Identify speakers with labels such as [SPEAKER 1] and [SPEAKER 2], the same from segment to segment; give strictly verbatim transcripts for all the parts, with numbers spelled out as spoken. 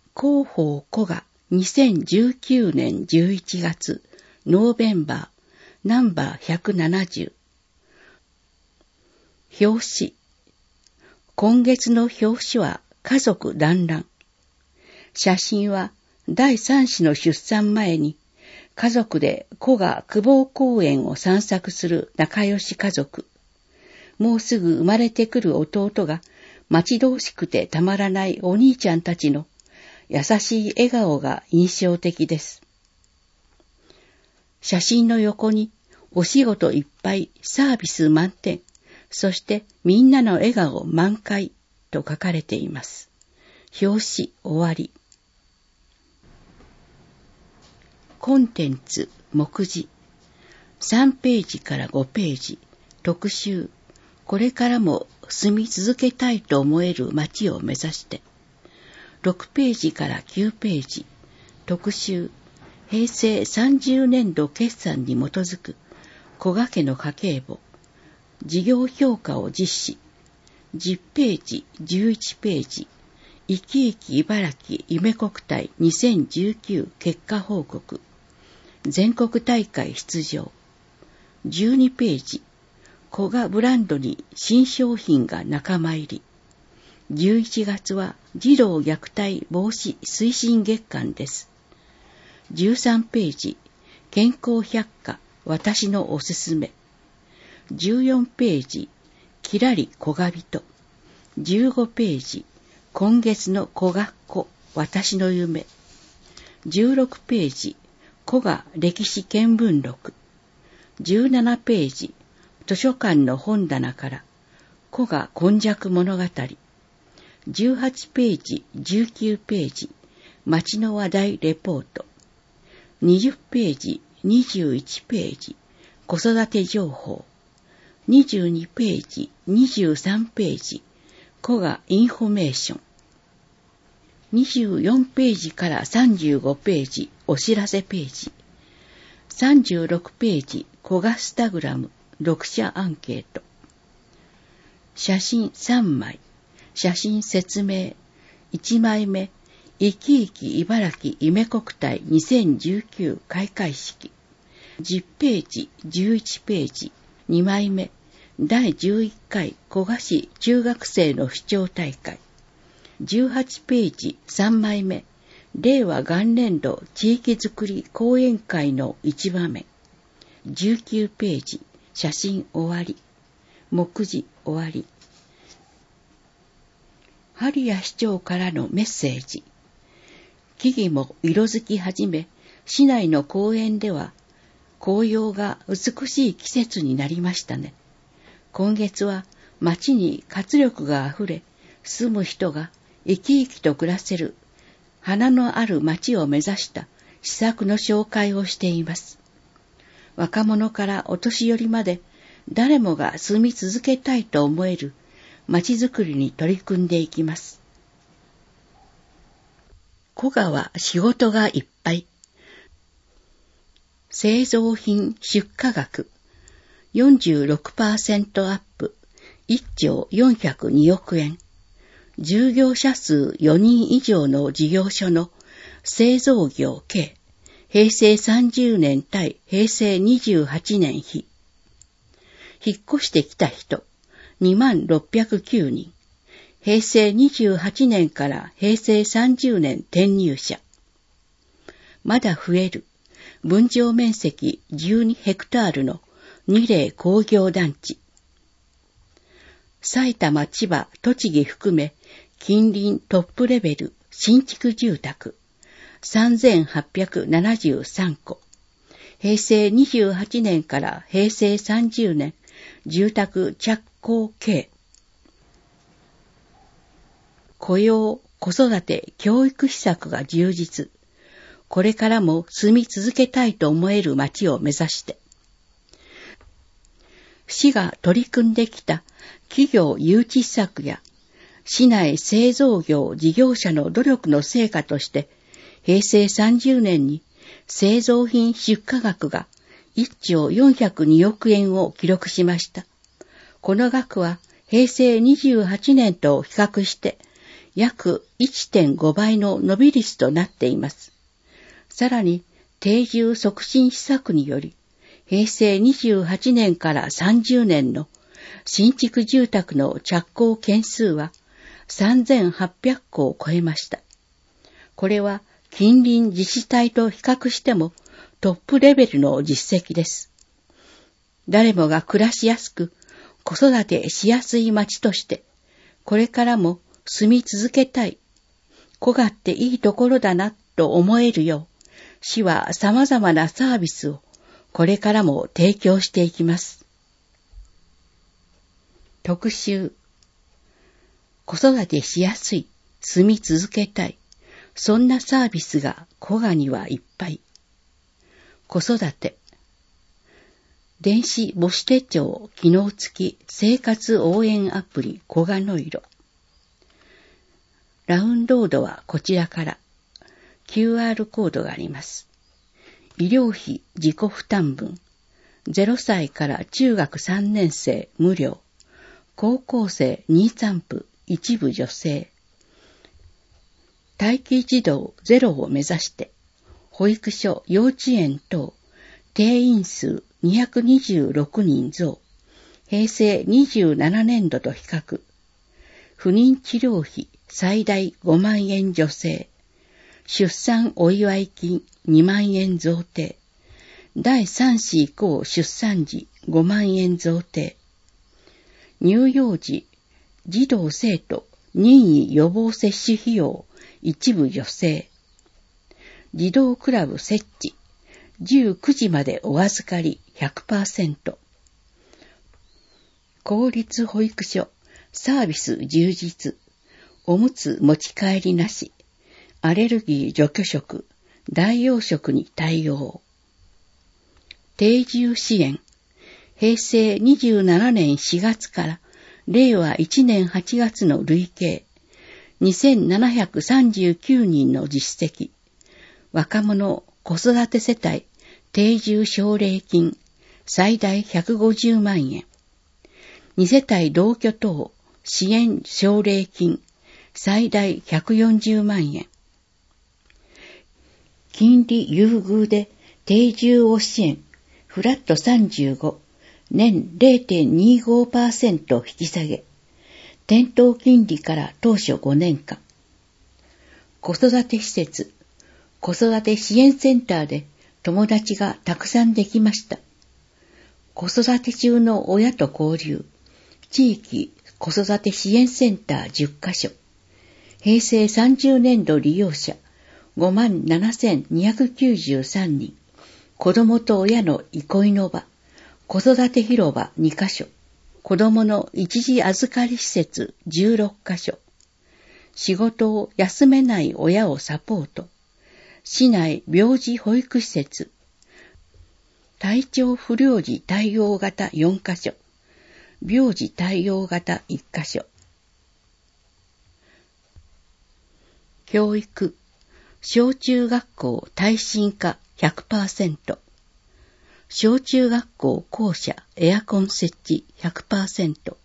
[SPEAKER 1] 広報古賀にせんじゅうきゅうねんじゅういちがつノーベンバーナンバーひゃくななじゅう。表紙。今月の表紙は家族団らん。写真はだいさん子の出産前に家族で古賀久保公園を散策する仲良し家族。もうすぐ生まれてくる弟が待ち遠しくてたまらないお兄ちゃんたちの優しい笑顔が印象的です。写真の横にお仕事いっぱい、サービス満点、そしてみんなの笑顔満開と書かれています。表紙終わり。コンテンツ目次さんページからごページ特集これからも住み続けたいと思える街を目指してろくページからきゅうページ特集平成さんじゅうねんど決算に基づく古賀家の家計簿事業評価を実施じゅっページじゅういちページいきいき茨城夢国体にせんじゅうきゅう結果報告全国大会出場じゅうにページ古賀ブランドに新商品が仲間入りじゅういちがつは児童虐待防止推進月間です。じゅうさんページ健康百科私のおすすめじゅうよんページきらり古賀人じゅうごページ今月の古賀っ子私の夢じゅうろくページ古賀歴史見聞録じゅうななページ図書館の本棚から古賀今昔物語じゅうはちページじゅうきゅうページ街の話題レポートにじゅうページにじゅういちページ子育て情報にじゅうにページにじゅうさんページ古賀インフォメーションにじゅうよんページからさんじゅうごページお知らせページさんじゅうろくページ古賀スタグラム読者アンケート写真さんまい写真説明いちまいめいきいき茨城夢国体にせんじゅうきゅう開会式じゅっページじゅういちページにまいめだいじゅういっかい古賀市中学生の視聴大会じゅうはちページさんまいめ令和元年度地域づくり講演会の一場面じゅうきゅうページ写真終わり目次終わり針谷市長からのメッセージ木々も色づき始め市内の公園では紅葉が美しい季節になりましたね。今月は街に活力があふれ住む人が生き生きと暮らせる花のある街を目指した施策の紹介をしています。若者からお年寄りまで誰もが住み続けたいと思える街づくりに取り組んでいきます。古賀は仕事がいっぱい。製造品出荷額 よんじゅうろくパーセント アップいっちょうよんひゃくにおくえん。従業者数よにん以上の事業所の製造業計平成さんじゅうねん対平成にじゅうはちねん比。引っ越してきた人にまんろっぴゃくきゅうにん。平成にじゅうはちねんから平成さんじゅうねん転入者。まだ増える。分譲面積じゅうにヘクタールのにれい工業団地。埼玉、千葉、栃木含め近隣トップレベル新築住宅さんぜんはっぴゃくななじゅうさんこ。平成にじゅうはちねんから平成さんじゅうねん住宅着工計。雇用、子育て、教育施策が充実。これからも住み続けたいと思える街を目指して。市が取り組んできた企業誘致施策や市内製造業事業者の努力の成果として平成さんじゅうねんに製造品出荷額がいっちょうよんひゃくにおくえんを記録しました。この額は平成にじゅうはちねんと比較して約 いってんご 倍の伸び率となっています。さらに、定住促進施策により、へいせいにじゅうはちねんからさんじゅうねんの新築住宅の着工件数はさんぜんはっぴゃっこを超えました。これは近隣自治体と比較してもトップレベルの実績です。誰もが暮らしやすく子育てしやすい街として、これからも住み続けたい、小がっていいところだなと思えるよう、市は様々なサービスをこれからも提供していきます。特集。子育てしやすい、住み続けたい、そんなサービスが古賀にはいっぱい。子育て。電子母子手帳機能付き生活応援アプリ古賀の色。ダウンロードはこちらから。キューアール コードがあります。医療費自己負担分。ゼロさいから中学さんねん生無料。高校生にさんぷ一部助成。待機児童ゼロを目指して、保育所、幼稚園等、定員数にひゃくにじゅうろくにん増。へいせいにじゅうななねんどと比較。不妊治療費最大ごまんえん助成。出産お祝い金にまんえん贈呈。第三子以降出産時ごまんえん贈呈。乳幼児、児童生徒任意予防接種費用一部助成。児童クラブ設置。じゅうくじまでお預かり ひゃくパーセント。公立保育所サービス充実。おむつ持ち帰りなし。アレルギー除去食、代用食に対応。定住支援。へいせいにじゅうななねんしがつかられいわいちねんはちがつの累計にせんななひゃくさんじゅうきゅうにんの実績。若者子育て世帯定住奨励金最大ひゃくごじゅうまんえん。に世帯同居等支援奨励金最大ひゃくよんじゅうまんえん。金利優遇で定住を支援、フラットさんじゅうご、年 れいてんにじゅうごパーセント 引き下げ、店頭金利から当初ごねんかん。子育て施設、子育て支援センターで友達がたくさんできました。子育て中の親と交流、地域子育て支援センターじゅっかしょ。へいせいさんじゅうねんど利用者ごまんななせんにひゃくきゅうじゅうさんにん。子供と親の憩いの場、子育て広場にかしょ。子供の一時預かり施設じゅうろっかしょ。仕事を休めない親をサポート。市内病児保育施設。体調不良児対応型よんかしょ。病児対応型いっかしょ。教育。小中学校耐震化 ひゃくパーセント。小中学校校舎エアコン設置 ひゃくパーセント。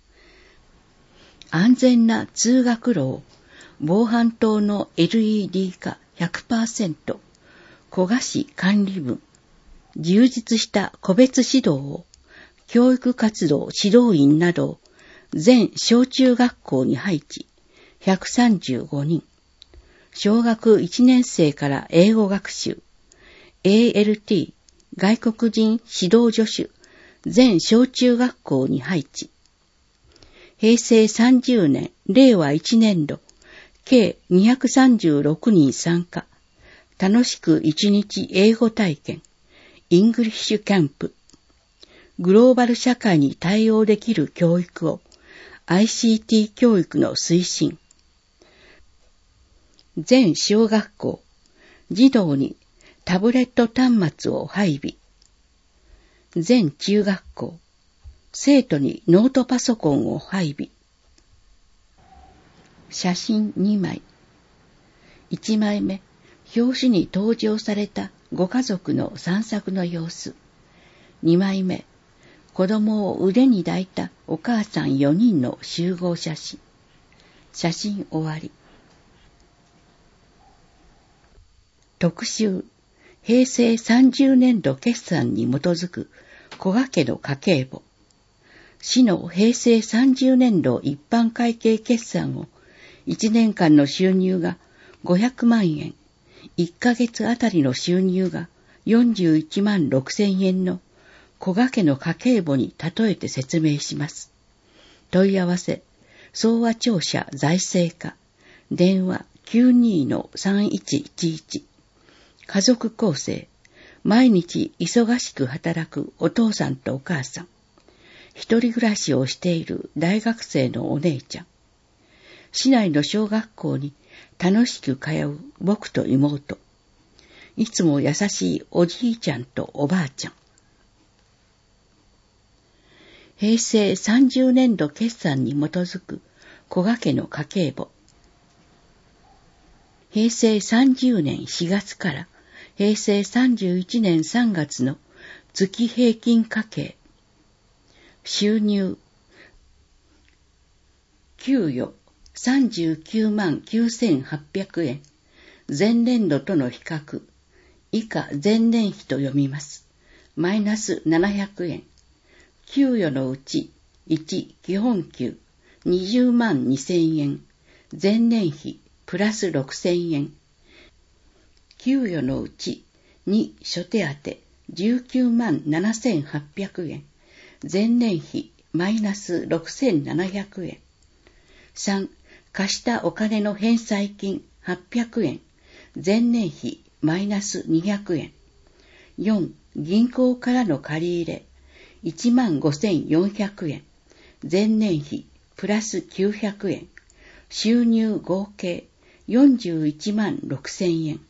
[SPEAKER 1] 安全な通学路、防犯灯の エルイーディー 化 ひゃくパーセント。古賀市管理分。充実した個別指導を、教育活動指導員など全小中学校に配置ひゃくさんじゅうごにん。小学いちねん生から英語学習、エーエルティー、外国人指導助手、全小中学校に配置。へいせいさんじゅうねん、れいわいちねんど、計にひゃくさんじゅうろくにん参加。楽しくいちにち英語体験、イングリッシュキャンプ。グローバル社会に対応できる教育を、アイシーティー 教育の推進。全小学校、児童にタブレット端末を配備。全中学校、生徒にノートパソコンを配備。写真にまい。いちまいめ、表紙に登場されたご家族の散策の様子。にまいめ、子供を腕に抱いたお母さんよにんの集合写真。 写真終わり。特集、平成さんじゅうねんど決算に基づく古賀家の家計簿。市の平成さんじゅうねんど一般会計決算をいちねんかんの収入がごひゃくまんえん、いっかげつあたりの収入がよんじゅういちまんろくせんえんの古賀家の家計簿に例えて説明します。問い合わせ、総和庁舎財政課、電話 きゅうにー さんいちいちいち。家族構成、毎日忙しく働くお父さんとお母さん。一人暮らしをしている大学生のお姉ちゃん。市内の小学校に楽しく通う僕と妹。いつも優しいおじいちゃんとおばあちゃん。平成さんじゅうねんど決算に基づく古賀家の家計簿。平成さんじゅうねんしがつから平成さんじゅういちねんさんがつの月平均家計。収入、給与さんじゅうきゅうまんきゅうせんはっぴゃくえん。前年度との比較、以下前年比と読みます。マイナスななひゃくえん。給与のうち、いち基本給にじゅうまんにせんえん。前年比プラスろくせんえん。給与のうち、に諸手当じゅうきゅうまんななせんはっぴゃくえん。前年比マイナスろくせんななひゃくえん。さん貸したお金の返済金はっぴゃくえん。前年比マイナスにひゃくえん。よん銀行からの借り入れいちまんごせんよんひゃくえん。前年比プラスきゅうひゃくえん。収入合計よんじゅういちまんろくせんえん。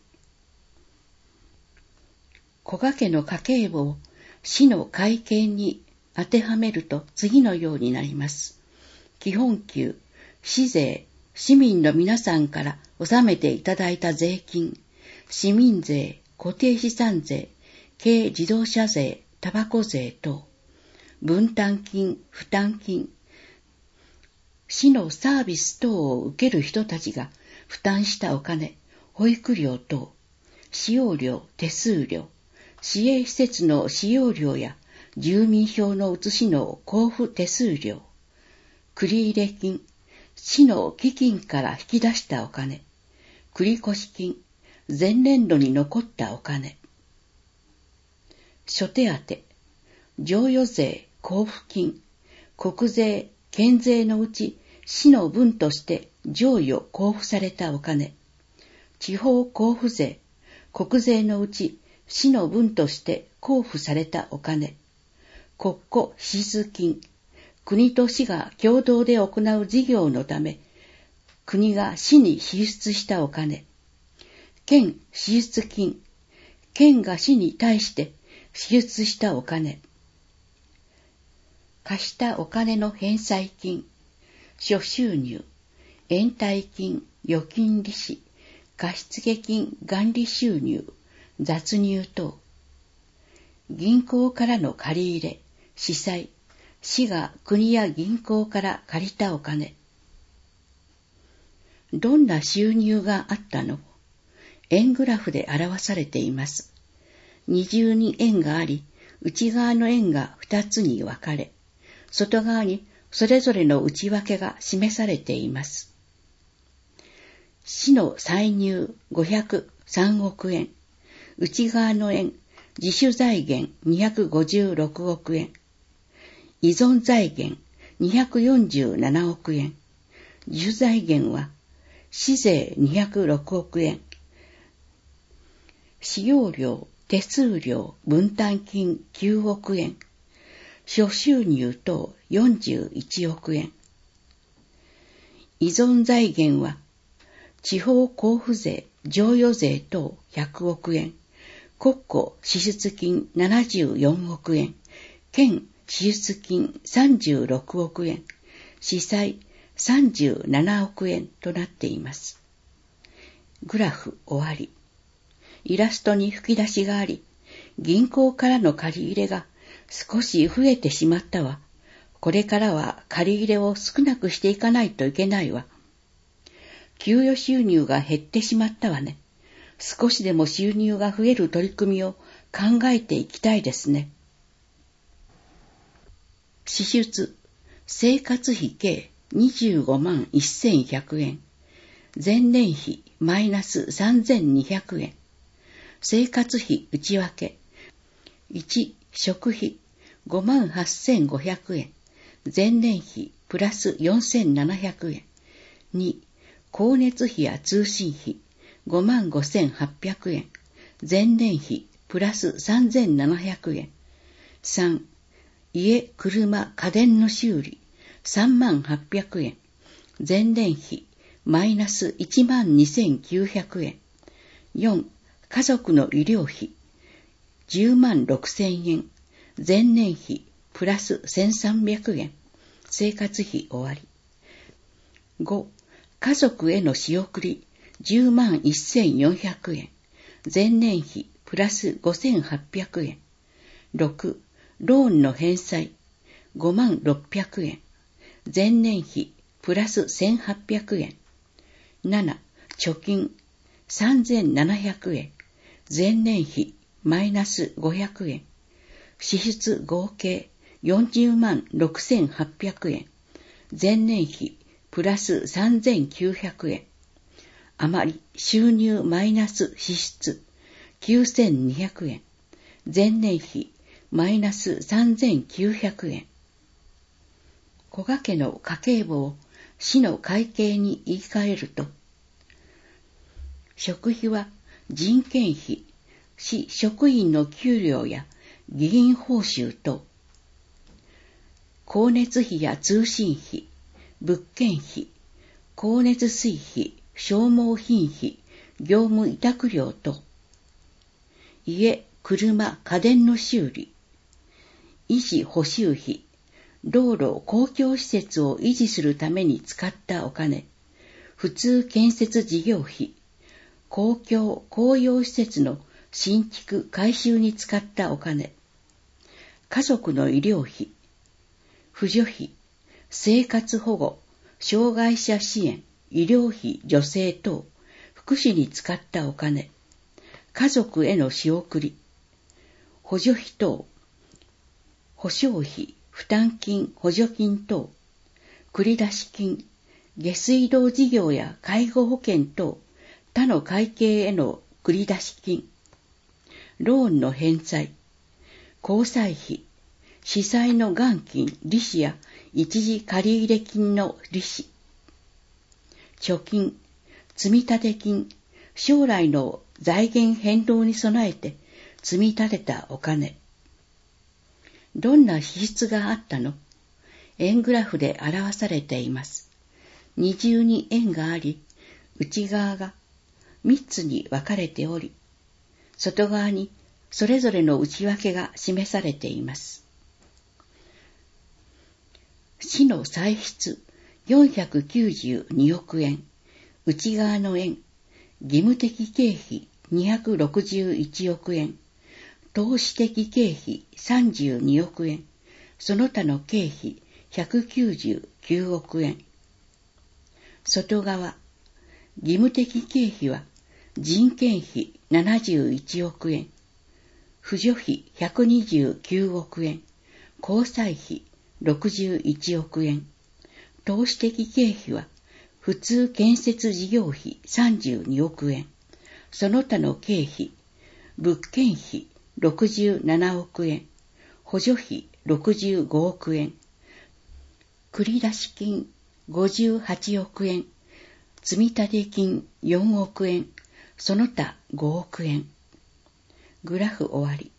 [SPEAKER 1] 古賀家の家計簿を市の会計に当てはめると次のようになります。基本給、市税、市民の皆さんから納めていただいた税金、市民税、固定資産税、軽自動車税、タバコ税等、分担金、負担金、市のサービス等を受ける人たちが負担したお金、保育料等、使用料、手数料、市営施設の使用料や住民票の写しの交付手数料、繰入金、市の基金から引き出したお金、繰越金、前年度に残ったお金、諸手当、譲与税、交付金、国税、県税のうち市の分として譲与交付されたお金、地方交付税、国税のうち市の分として交付されたお金、国庫支出金、国と市が共同で行う事業のため、国が市に支出したお金、県支出金、県が市に対して支出したお金、貸したお金の返済金、諸収入、延滞金、預金利子、貸付金元利収入、雑入等、銀行からの借り入れ、市債、市が国や銀行から借りたお金。どんな収入があったの？円グラフで表されています。二重に円があり、内側の円が二つに分かれ、外側にそれぞれの内訳が示されています。市の歳入ごひゃくさんおくえん、内側の円、自主財源にひゃくごじゅうろくおくえん、依存財源にひゃくよんじゅうななおくえん、自主財源は市税にひゃくろくおくえん、使用料、手数料、分担金きゅうおくえん、諸収入等よんじゅういちおくえん。依存財源は地方交付税、譲与税等ひゃくおくえん、国庫支出金ななじゅうよんおくえん、県支出金さんじゅうろくおくえん、市債さんじゅうななおくえんとなっています。グラフ終わり。イラストに吹き出しがあり、銀行からの借り入れが少し増えてしまったわ。これからは借り入れを少なくしていかないといけないわ。 給与収入が減ってしまったわね。少しでも収入が増える取り組みを考えていきたいですね。支出、生活費計にじゅうごまんせんひゃくえん。前年比マイナスさんぜんにひゃくえん。生活費内訳。いち、食費ごまんはっせんごひゃくえん。前年比プラスよんせんななひゃくえん。に、光熱費や通信費ごまんごせんはっぴゃくえん。前年比プラスさんぜんななひゃくえん。さん、家、車、家電の修理さんまんはっぴゃくえん。前年比マイナスいちまんにせんきゅうひゃくえん。よん、家族の医療費じゅうまんろくせんえん。前年比プラスせんさんびゃくえん。生活費終わり。ご、家族への仕送りじゅうまんせんよんひゃくえん。前年比プラスごせんはっぴゃくえん。ろく、ローンの返済ごまんろっぴゃくえん。前年比プラスせんはっぴゃくえん。なな、貯金さんぜんななひゃくえん。前年比マイナスごひゃくえん。支出合計よんじゅうまんろくせんはっぴゃくえん。前年比プラスさんぜんきゅうひゃくえん。余り収入マイナス支出きゅうせんにひゃくえん。前年比マイナスさんぜんきゅうひゃくえん。古賀家の家計簿を市の会計に言い換えると、食費は人件費、市職員の給料や議員報酬等、光熱費や通信費、物件費、光熱水費、消耗品費、業務委託料等、家、車、家電の修理、維持補修費、道路、公共施設を維持するために使ったお金、普通建設事業費、公共、公用施設の新築、改修に使ったお金、家族の医療費、扶助費、生活保護、障害者支援、医療費助成等、福祉に使ったお金、家族への仕送り、補助費等、保証費、負担金、補助金等、繰出金、下水道事業や介護保険等、他の会計への繰出金、ローンの返済、交際費、司債の元金、利子や一時借入金の利子、貯金、積立金、将来の財源変動に備えて積み立てたお金。どんな支出があったの？円グラフで表されています。二重に円があり、内側が三つに分かれており、外側にそれぞれの内訳が示されています。市の歳出よんひゃくきゅうじゅうにおくえん、内側の円、義務的経費にひゃくろくじゅういちおくえん、投資的経費さんじゅうにおくえん、その他の経費ひゃくきゅうじゅうきゅうおくえん。外側、義務的経費は人件費ななじゅういちおくえん、扶助費ひゃくにじゅうきゅうおくえん、交際費ろくじゅういちおくえん、投資的経費は普通建設事業費さんじゅうにおくえん、その他の経費、物件費ろくじゅうななおくえん、補助費ろくじゅうごおくえん、繰出金ごじゅうはちおくえん、積立金よんおくえん、その他ごおくえん。グラフ終わり。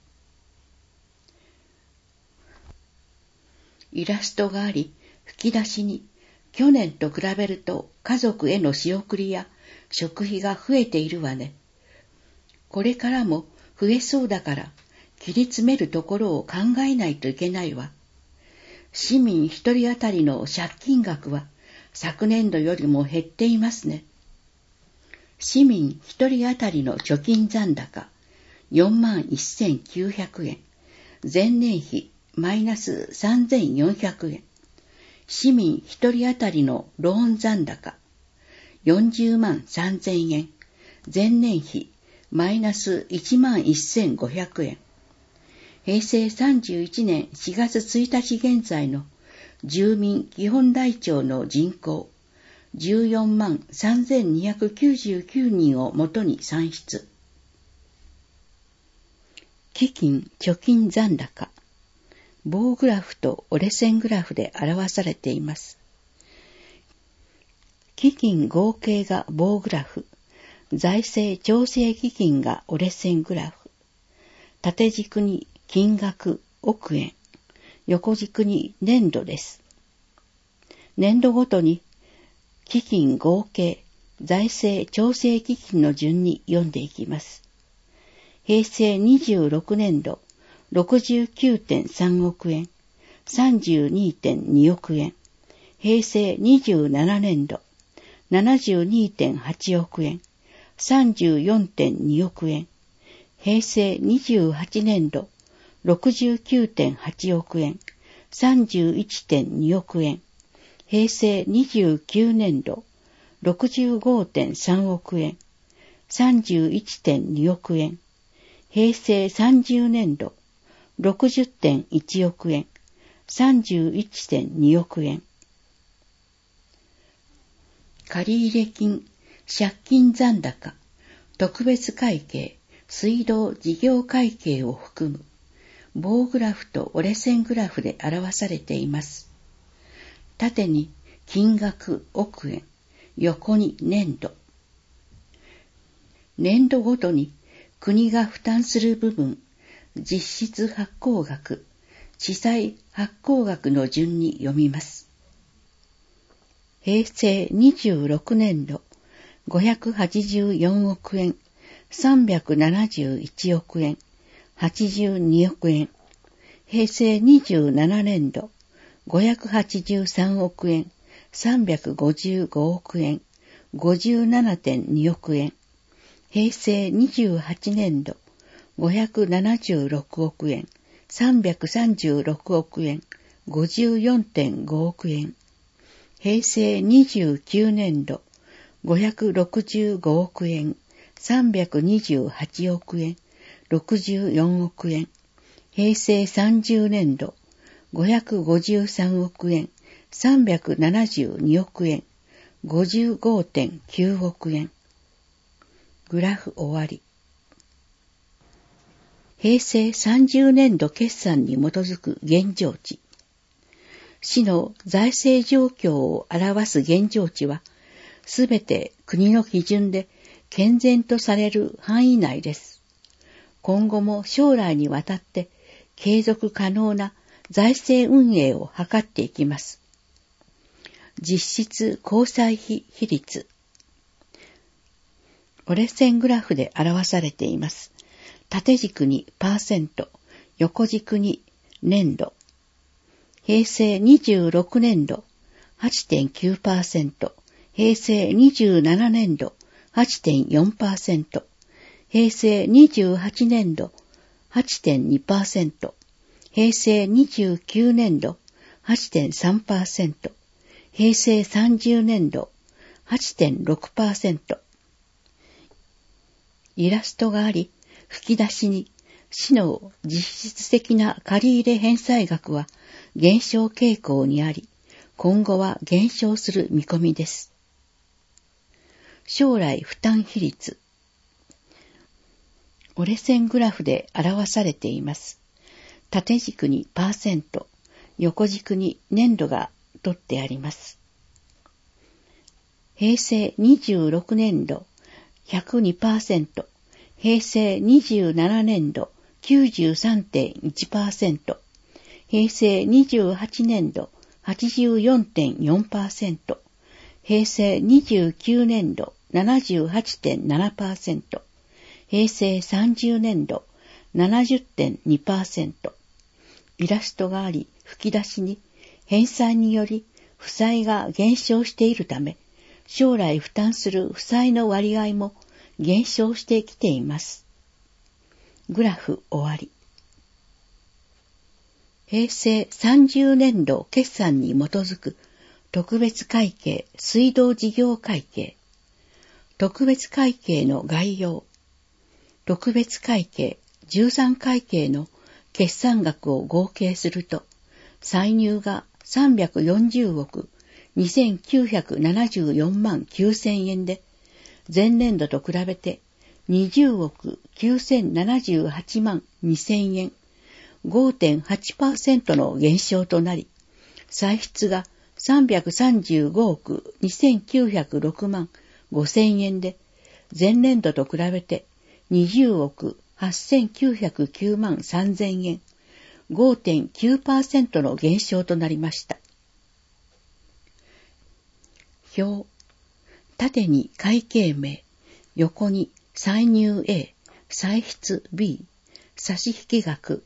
[SPEAKER 1] イラストがあり、吹き出しに、去年と比べると家族への仕送りや食費が増えているわね。これからも増えそうだから、切り詰めるところを考えないといけないわ。市民一人当たりの借金額は昨年度よりも減っていますね。市民一人当たりの貯金残高よんまんせんきゅうひゃくえん、前年比マイナスさんぜんよんひゃくえん。市民一人当たりのローン残高よんじゅうまんさんぜんえん、前年比マイナスいちまんせんごひゃくえん。へいせいさんじゅういちねんしがつついたち現在の住民基本台帳の人口じゅうよんまんさんぜんにひゃくきゅうじゅうきゅうにんをもとに算出。基金貯金残高、棒グラフと折れ線グラフで表されています。基金合計が棒グラフ、財政調整基金が折れ線グラフ、縦軸に金額億円、横軸に年度です。年度ごとに基金合計、財政調整基金の順に読んでいきます。へいせいにじゅうろくねんど ろくじゅうきゅうてんさんおくえん、さんじゅうにてんにおくえん。へいせいにじゅうななねんど ななじゅうにてんはちおくえん、さんじゅうよんてんにおくえん。へいせいにじゅうはちねんど ろくじゅうきゅうてんはちおくえん、さんじゅういちてんにおくえん。へいせいにじゅうきゅうねんど ろくじゅうごてんさんおくえん、さんじゅういちてんにおくえん。へいせいさんじゅうねんど ろくじゅってんいちおくえん、さんじゅういちてんにおくえん。借入金、借金残高、特別会計、水道事業会計を含む棒グラフと折れ線グラフで表されています。縦に金額億円、横に年度。年度ごとに国が負担する部分、実質発行額、地債発行額の順に読みます。へいせいにじゅうろくねんどごひゃくはちじゅうよんおくえん、さんびゃくななじゅういちおくえん、はちじゅうにおくえん。へいせいにじゅうななねんどごひゃくはちじゅうさんおくえん、さんびゃくごじゅうごおくえん、ごじゅうななてんにおくえん。へいせいにじゅうはちねんどごひゃくななじゅうろくおくえん、さんびゃくさんじゅうろくおくえん、ごじゅうよんてんごおくえん。へいせいにじゅうきゅうねんどごひゃくろくじゅうごおくえん、さんびゃくにじゅうはちおくえん、ろくじゅうよんおくえん。へいせいさんじゅうねんどごひゃくごじゅうさんおくえん、さんびゃくななじゅうにおくえん、ごじゅうごてんきゅうおくえん。グラフ終わり。へいせいさんじゅうねんど決算に基づく現状値。市の財政状況を表す現状値は、すべて国の基準で健全とされる範囲内です。今後も将来にわたって継続可能な財政運営を図っていきます。実質公債比比率。折れ線グラフで表されています。縦軸にパーセント、横軸に年度。へいせいにじゅうろくねんど はちてんきゅうパーセント、へいせいにじゅうななねんど はちてんよんパーセント、へいせいにじゅうはちねんど はちてんにパーセント、へいせいにじゅうきゅうねんど はちてんさんパーセント、へいせいさんじゅうねんど はちてんろくパーセント。イラストがあり、吹き出しに市の実質的な借入返済額は減少傾向にあり、今後は減少する見込みです。将来負担比率。折れ線グラフで表されています。縦軸にパーセント、横軸に年度が取ってあります。へいせいにじゅうろくねんど ひゃくにパーセント、へいせいにじゅうななねんど きゅうじゅうさんてんいちパーセント、へいせいにじゅうはちねんど はちじゅうよんてんよんパーセント、へいせいにじゅうきゅうねんど ななじゅうはちてんななパーセント、へいせいさんじゅうねんど ななじゅってんにパーセント。イラストがあり、吹き出しに返済により負債が減少しているため、将来負担する負債の割合も減少してきています。グラフ終わり。へいせいさんじゅうねんど決算に基づく特別会計水道事業会計。 特別会計の概要。特別会計、じゅうさん会計の決算額を合計すると、歳入がさんびゃくよんじゅうおくにせんきゅうひゃくななじゅうよんまんきゅうせんえんで、前年度と比べてにじゅうおくきゅうせんななじゅうはちまんにせんえん、ごてんはちパーセント の減少となり、歳出がさんびゃくさんじゅうごおくにせんきゅうひゃくろくまんごせんえんで、前年度と比べてにじゅうおくはっせんきゅうひゃくきゅうまんさんぜんえん、ごてんきゅうパーセント の減少となりました。表。縦に会計名、横に歳入 A、歳出 B、差引額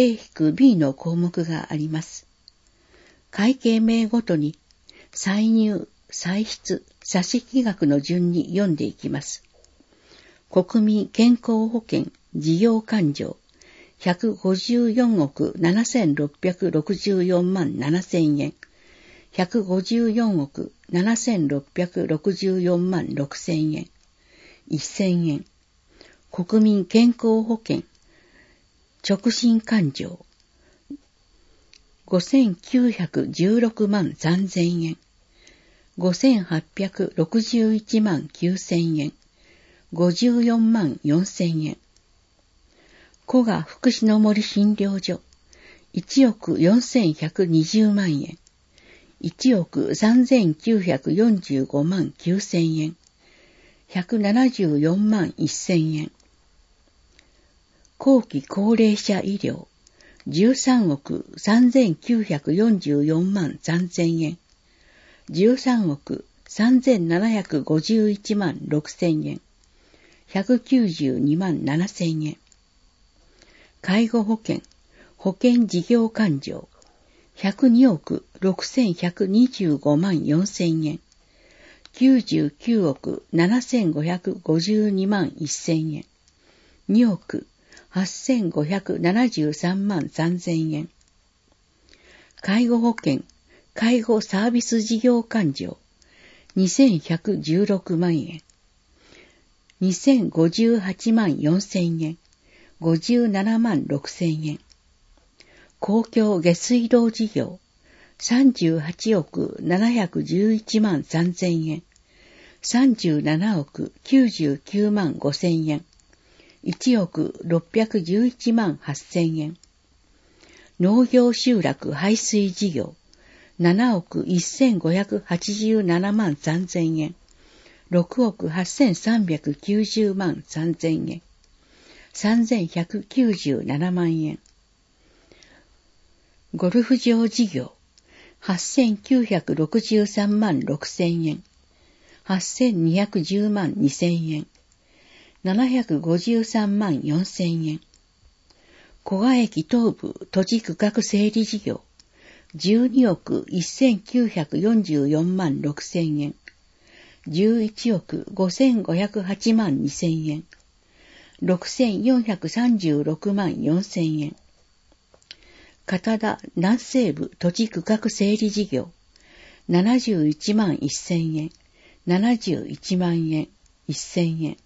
[SPEAKER 1] A-B の項目があります。会計名ごとに歳入、歳出、差引額の順に読んでいきます。国民健康保険事業勘定ひゃくごじゅうよんおくななせんろっぴゃくろくじゅうよんまんななせんえん、ひゃくごじゅうよんおくななせんろっぴゃくろくじゅうよんまんろくせんえん、せんえん。国民健康保険直進勘定ごせんきゅうひゃくじゅうろくまんさんぜんえん、ごせんはっぴゃくろくじゅういちまんきゅうせんえん、ごじゅうよんまんよんせんえん。古賀福祉の森診療所いちおくよんせんひゃくにじゅうまんえん、いちおくさんぜんきゅうひゃくよんじゅうごまんきゅうせんえん、ひゃくななじゅうよんまんせんえん。後期高齢者医療じゅうさんおくさんぜんきゅうひゃくよんじゅうよんまんさんぜんえん、じゅうさんおくさんぜんななひゃくごじゅういちまんろくせんえん、ひゃくきゅうじゅうにまんななせんえん。介護保険保険事業勘定ひゃくにおくろくせんひゃくにじゅうごまんよんせんえん、きゅうじゅうきゅうおくななせんごひゃくごじゅうにまんせんえん、におくはっせんごひゃくななじゅうさんまんさんぜんえん。介護保険介護サービス事業勘定にせんひゃくじゅうろくまんえん、にせんごじゅうはちまんよんせんえん、ごじゅうななまんろくせんえん。公共下水道事業さんじゅうはちおくななひゃくじゅういちまんさんぜんえん、さんじゅうななおくきゅうじゅうきゅうまんごせんえん、いちおくろっぴゃくじゅういちまんはっせんえん。農業集落排水事業ななおくせんごひゃくはちじゅうななまんさんぜんえん、ろくおくはっせんさんびゃくきゅうじゅうまんさんぜんえん、さんぜんひゃくきゅうじゅうななまんえん。ゴルフ場事業はっせんきゅうひゃくろくじゅうさんまんろくせんえん、はっせんにひゃくじゅうまんにせんえん、ななひゃくごじゅうさんまんよんせんえん。古賀駅東部土地区画整理事業じゅうにおくせんきゅうひゃくよんじゅうよんまんろくせんえん、じゅういちおくごせんごひゃくはちまんにせんえん、ろくせんよんひゃくさんじゅうろくまんよんせんえん。片田南西部土地区画整理事業ななじゅういちまんせんえん、ななじゅういちまんえん、せんえん。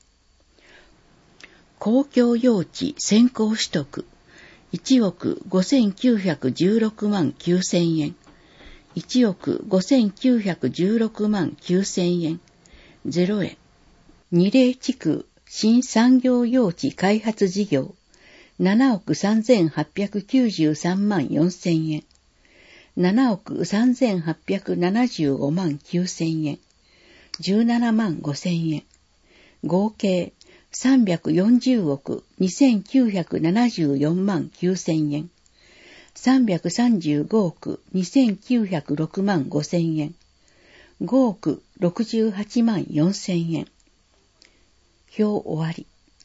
[SPEAKER 1] 公共用地先行取得いちおくごせんきゅうひゃくじゅうろくまんきゅうせんえん、いちおくごせんきゅうひゃくじゅうろくまんきゅうせんえん、ゼロえん。二嶺地区新産業用地開発事業ななおくさんぜんはっぴゃくきゅうじゅうさんまんよんせんえん、ななおくさんぜんはっぴゃくななじゅうごまんきゅうせんえん、じゅうななまんごせんえん。合計さんびゃくよんじゅうおくにせんきゅうひゃくななじゅうよんまんきゅうせんえん、さんびゃくさんじゅうごおくにせんきゅうひゃくろくまんごせんえん、ごおくろくじゅうはちまんよんせんえん。表終わり。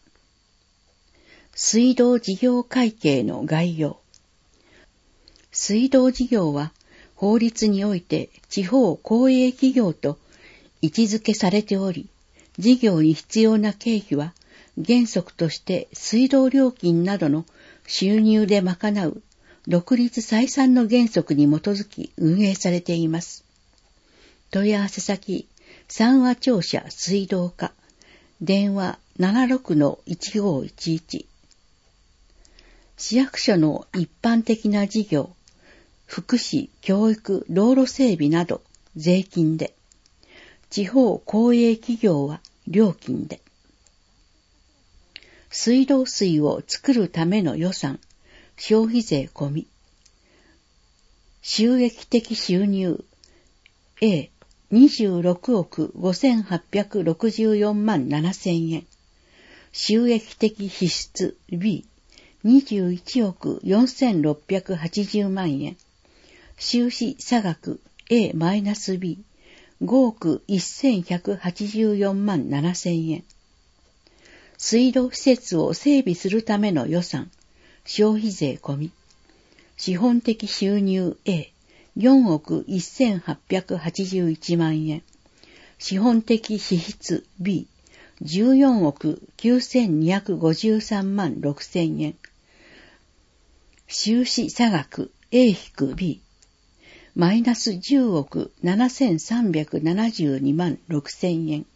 [SPEAKER 1] 水道事業会計の概要。水道事業は法律において地方公営企業と位置づけされており、事業に必要な経費は原則として水道料金などの収入で賄う独立採算の原則に基づき運営されています。問い合わせ先、三和庁舎水道課電話 ななろくのいちごいちいち。市役所の一般的な事業、福祉、教育、道路整備など税金で、地方公営企業は料金で、水道水を作るための予算、消費税込み、収益的収入 Aにじゅうろくおくごせんはっぴゃくろくじゅうよんまんななせんえん、収益的支出 Bにじゅういちおくよんせんろっぴゃくはちじゅうまんえん、収支差額 エーマイナスビーごおくせんひゃくはちじゅうよんまんななせんえん、水道施設を整備するための予算、消費税込み、資本的収入 Aよんおくせんはっぴゃくはちじゅういちまんえん、資本的支出 Bじゅうよんおくきゅうせんにひゃくごじゅうさんまんろくせんえん、収支差額 A-Bマイナスじゅうおくななせんさんびゃくななじゅうにまんろくせんえん。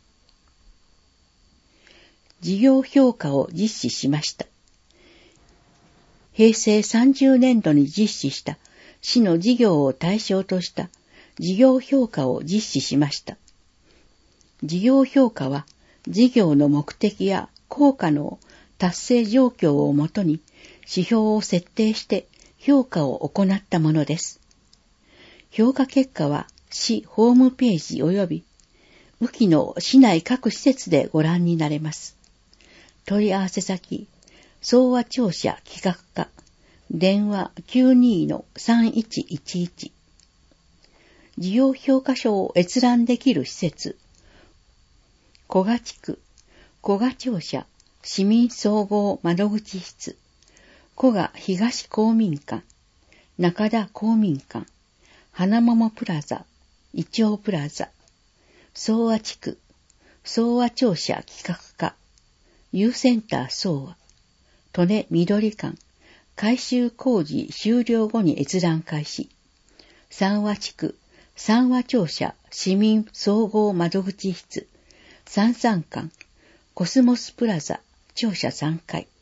[SPEAKER 1] 事業評価を実施しました。へいせいさんじゅうねんどに実施した市の事業を対象とした事業評価を実施しました。事業評価は事業の目的や効果の達成状況をもとに指標を設定して評価を行ったものです。評価結果は市ホームページ及び雨季の市内各施設でご覧になれます。問い合わせ先、総和庁舎企画課、電話 きゅうにのさんいちいちいち。事業評価書を閲覧できる施設、古賀地区、古賀庁舎市民総合窓口室、古賀東公民館、中田公民館、花桃プラザ、イチョウプラザ、総和地区、総和庁舎企画課、ユーセンター総和、利根緑館、改修工事終了後に閲覧開始、三和地区、三和庁舎市民総合窓口室、三三館、コスモスプラザ、庁舎さんかい。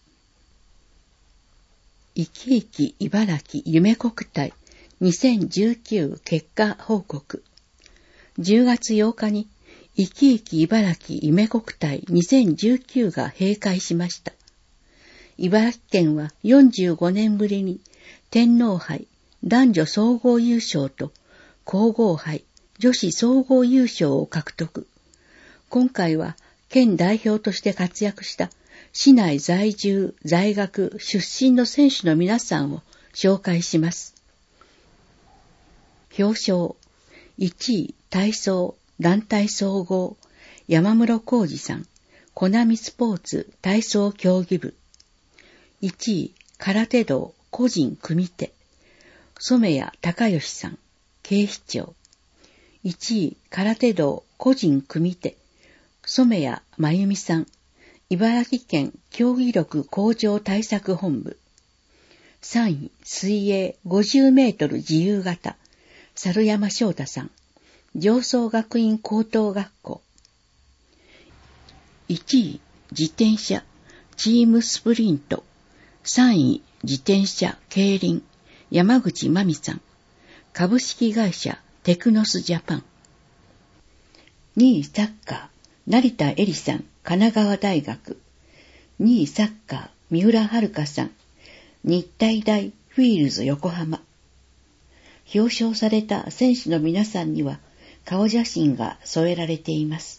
[SPEAKER 1] いきいき茨城夢国体にせんじゅうきゅう結果報告。じゅうがつようかにいきいき茨城夢国体にせんじゅうきゅうが閉会しました。茨城県はよんじゅうごねんぶりに天皇杯男女総合優勝と皇后杯女子総合優勝を獲得。今回は県代表として活躍した市内在住、在学、出身の選手の皆さんを紹介します。表彰いちい体操団体総合山室浩二さん、コナミスポーツ体操競技部。いちい空手道個人組手染谷隆義さん、警視庁。いちい空手道個人組手染谷真由美さん、茨城県競技力向上対策本部。さんい水泳ごじゅうメートル自由形猿山翔太さん、常総学院高等学校。いちい自転車チームスプリントさんい自転車競輪山口真美さん、株式会社テクノスジャパン。にいサッカー成田絵里さん、神奈川大学。にいサッカー三浦遥さん、日体大フィールズ横浜。表彰された選手の皆さんには顔写真が添えられています。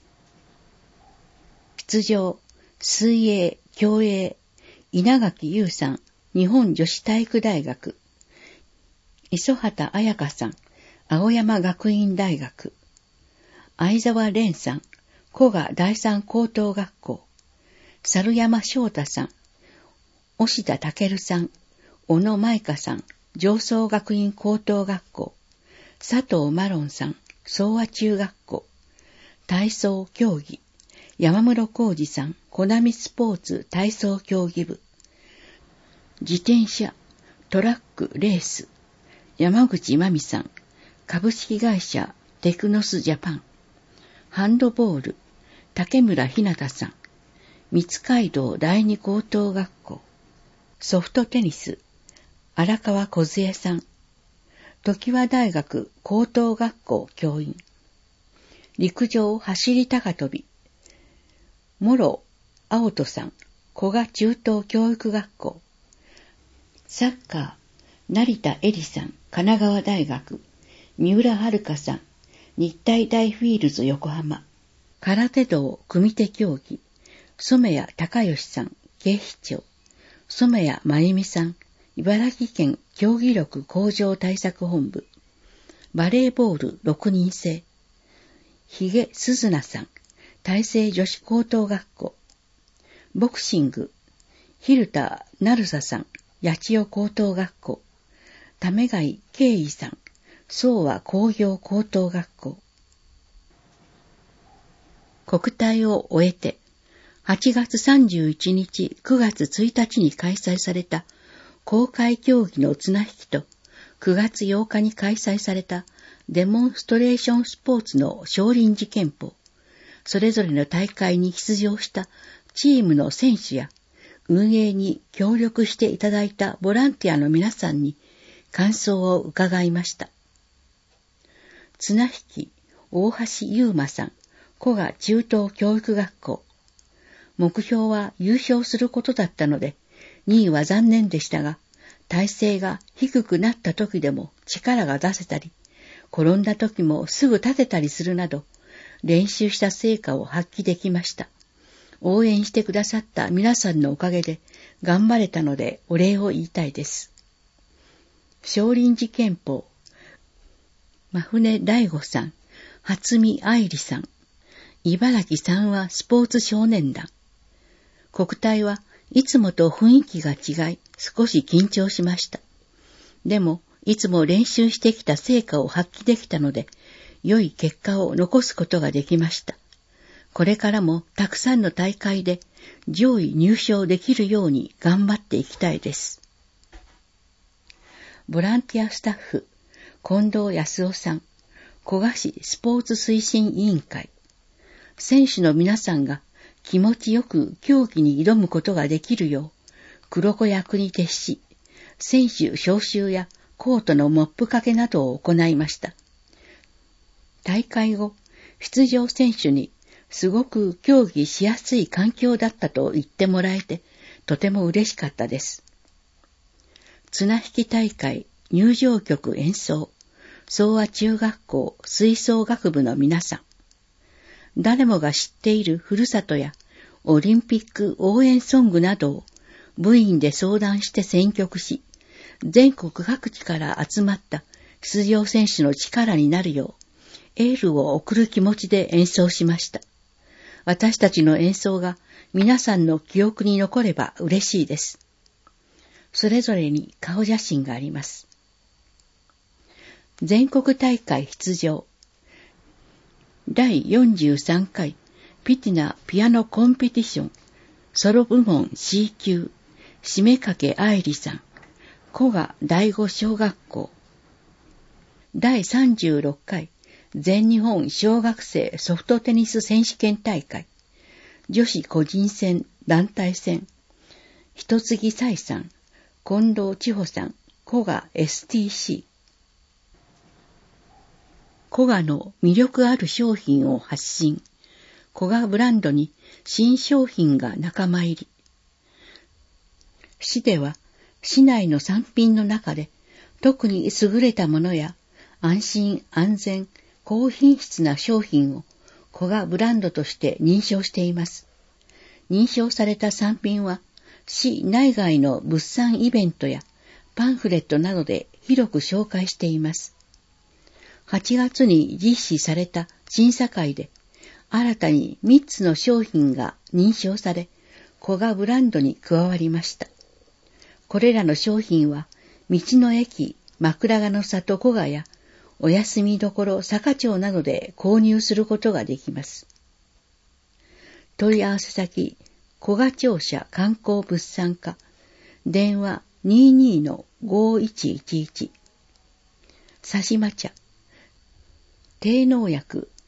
[SPEAKER 1] 出場水泳競泳稲垣優さん、日本女子体育大学。磯畑彩香さん、青山学院大学。相沢蓮さん、古賀第三高等学校。猿山翔太さん、押田健さん、小野舞香さん、常総学院高等学校。佐藤マロンさん、総和中学校。体操競技山室浩二さん、コナミスポーツ体操競技部。自転車トラックレース山口真美さん、株式会社テクノスジャパン。ハンドボール竹村ひなたさん、三街道第二高等学校。ソフトテニス、荒川梢さん、常盤大学高等学校教員。陸上走り高跳び、諸青人さん、古賀中等教育学校。サッカー、成田絵里さん、神奈川大学。三浦遥さん、日体大フィールズ横浜。空手道組手競技、染谷隆義さん、警視庁。染谷真由美さん、茨城県競技力向上対策本部。バレーボールろくにん制。ひげすずなさん、大成女子高等学校。ボクシング、蛭田なるささん、八千代高等学校。為貝圭衣さん、総和工業高等学校。国体を終えて、はちがつさんじゅういちにち、くがつついたちに開催された公開競技の綱引きと、くがつようかに開催されたデモンストレーションスポーツの少林寺拳法、それぞれの大会に出場したチームの選手や運営に協力していただいたボランティアの皆さんに感想を伺いました。綱引き、大橋優馬さん、古賀中等教育学校。目標は優勝することだったので、にいは残念でしたが、体勢が低くなった時でも力が出せたり、転んだ時もすぐ立てたりするなど、練習した成果を発揮できました。応援してくださった皆さんのおかげで頑張れたのでお礼を言いたいです。少林寺拳法、真船大吾さん、初見愛理さん、茨城三和スポーツ少年団。国体はいつもと雰囲気が違い、少し緊張しました。でも、いつも練習してきた成果を発揮できたので、良い結果を残すことができました。これからもたくさんの大会で上位入賞できるように頑張っていきたいです。ボランティアスタッフ、近藤康夫さん、古賀市スポーツ推進委員会。選手の皆さんが気持ちよく競技に挑むことができるよう、黒子役に徹し、選手招集やコートのモップかけなどを行いました。大会後、出場選手にすごく競技しやすい環境だったと言ってもらえて、とても嬉しかったです。綱引き大会入場曲演奏、総和中学校吹奏楽部の皆さん。誰もが知っているふるさとやオリンピック応援ソングなどを部員で相談して選曲し、全国各地から集まった出場選手の力になるよう、エールを送る気持ちで演奏しました。私たちの演奏が皆さんの記憶に残れば嬉しいです。それぞれに顔写真があります。全国大会出場。だいよんじゅうさんかいピティナピアノコンペティションソロ部門 シー 級締めかけ愛理さん、古賀第五小学校。だいさんじゅうろっかい全日本小学生ソフトテニス選手権大会女子個人戦団体戦一杉彩さん、近藤千穂さん、古賀 エスティーシー。古賀の魅力ある商品を発信。古賀ブランドに新商品が仲間入り。市では市内の産品の中で特に優れたものや安心安全高品質な商品を古賀ブランドとして認証しています。認証された産品は市内外の物産イベントやパンフレットなどで広く紹介しています。はちがつに実施された審査会で新たにみっつの商品が認証され、古賀ブランドに加わりました。これらの商品は道の駅枕ヶの里古賀やお休みどころ坂町などで購入することができます。問い合わせ先、古賀庁舎観光物産課、電話 にじゅうに の ごいちいちいち。さしま茶、低農薬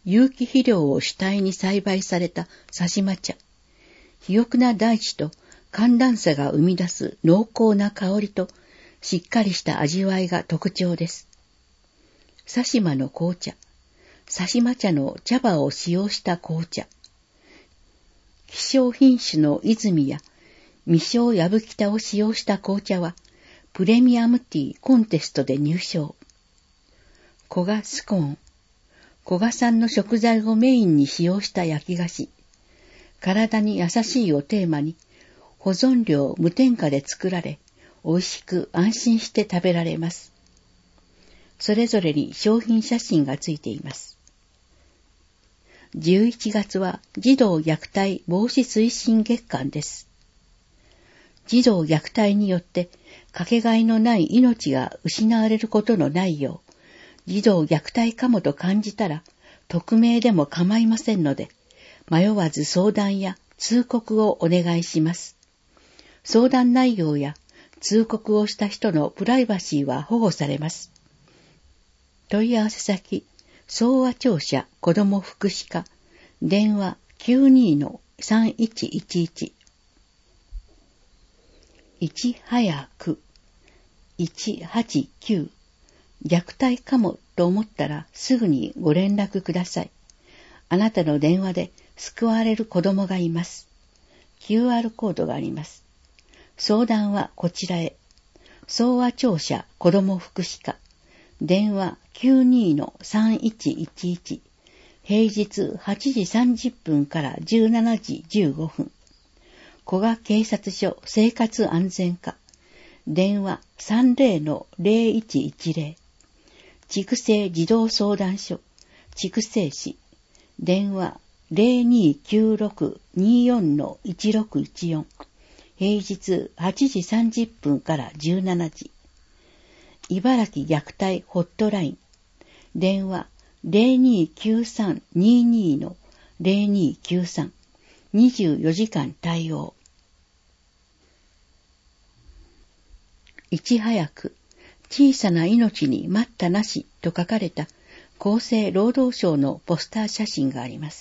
[SPEAKER 1] 有機肥料を主体に栽培されたさしま茶。肥沃な大地と寒暖差が生み出す濃厚な香りとしっかりした味わいが特徴です。さしまの紅茶。さしま茶の茶葉を使用した紅茶。希少品種の泉や未生やぶきたを使用した紅茶はプレミアムティーコンテストで入賞。古賀スコーン。古賀産の食材をメインに使用した焼き菓子。体に優しいをテーマに保存料無添加で作られ、美味しく安心して食べられます。それぞれに商品写真がついています。じゅういちがつは児童虐待防止推進月間です。児童虐待によってかけがえのない命が失われることのないよう、児童虐待かもと感じたら匿名でも構いませんので、迷わず相談や通告をお願いします。相談内容や通告をした人のプライバシーは保護されます。問い合わせ先、総和庁舎子ども福祉課、電話 きゅうにー さんいちいちいち。いち早くいちはちきゅう。虐待かもと思ったらすぐにご連絡ください。あなたの電話で救われる子供がいます。キューアール コードがあります。相談はこちらへ。総和庁舎子ども福祉課。電話 きゅうにー さんいちいちいち。平日はちじさんじゅっぷんからじゅうしちじじゅうごふん。古賀警察署生活安全課。電話 さんぜろのぜろいちいちぜろ。筑西児童相談所、筑西市。電話 ぜろにきゅうろくにーよんのいちろくいちよん。平日はちじさんじゅっぷんからじゅうしちじ。茨城虐待ホットライン。電話ぜろにきゅうさんにーにーのぜろにきゅうさん。にじゅうよじかん対応。いち早く、小さな命に待ったなしと書かれた厚生労働省のポスター写真があります。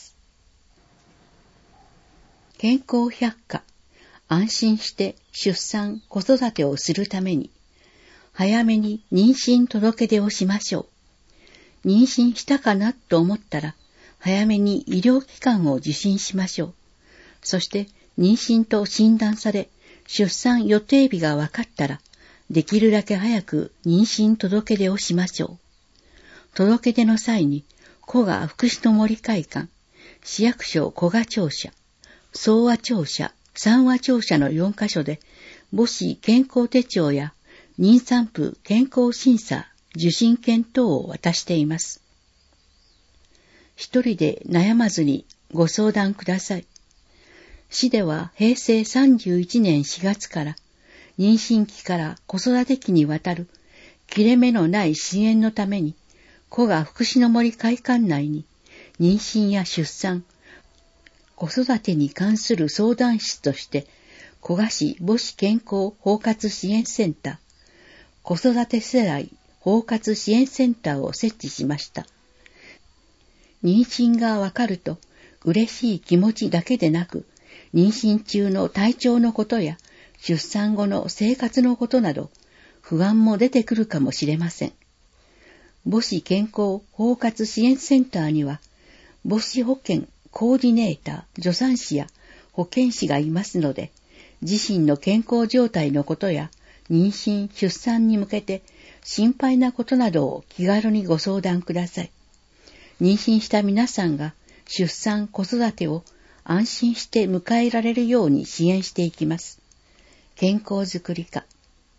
[SPEAKER 1] 健康百科、安心して出産・子育てをするために、早めに妊娠届出をしましょう。妊娠したかなと思ったら、早めに医療機関を受診しましょう。そして妊娠と診断され、出産予定日が分かったら、できるだけ早く妊娠届出をしましょう。届出の際に、古賀福祉の森会館、市役所古賀庁舎、総和庁舎、三和庁舎のよんカ所で、母子健康手帳や妊産婦健康審査、受診券等を渡しています。一人で悩まずにご相談ください。市では平成さんじゅういちねんしがつから、妊娠期から子育て期にわたる切れ目のない支援のために、古賀福祉の森会館内に妊娠や出産、子育てに関する相談室として、古賀市母子健康包括支援センター、子育て世代包括支援センターを設置しました。妊娠がわかると、嬉しい気持ちだけでなく、妊娠中の体調のことや、出産後の生活のことなど、不安も出てくるかもしれません。母子健康包括支援センターには、母子保健コーディネーター、助産師や保健師がいますので、自身の健康状態のことや、妊娠・出産に向けて心配なことなどを気軽にご相談ください。妊娠した皆さんが出産・子育てを安心して迎えられるように支援していきます。健康づくり課。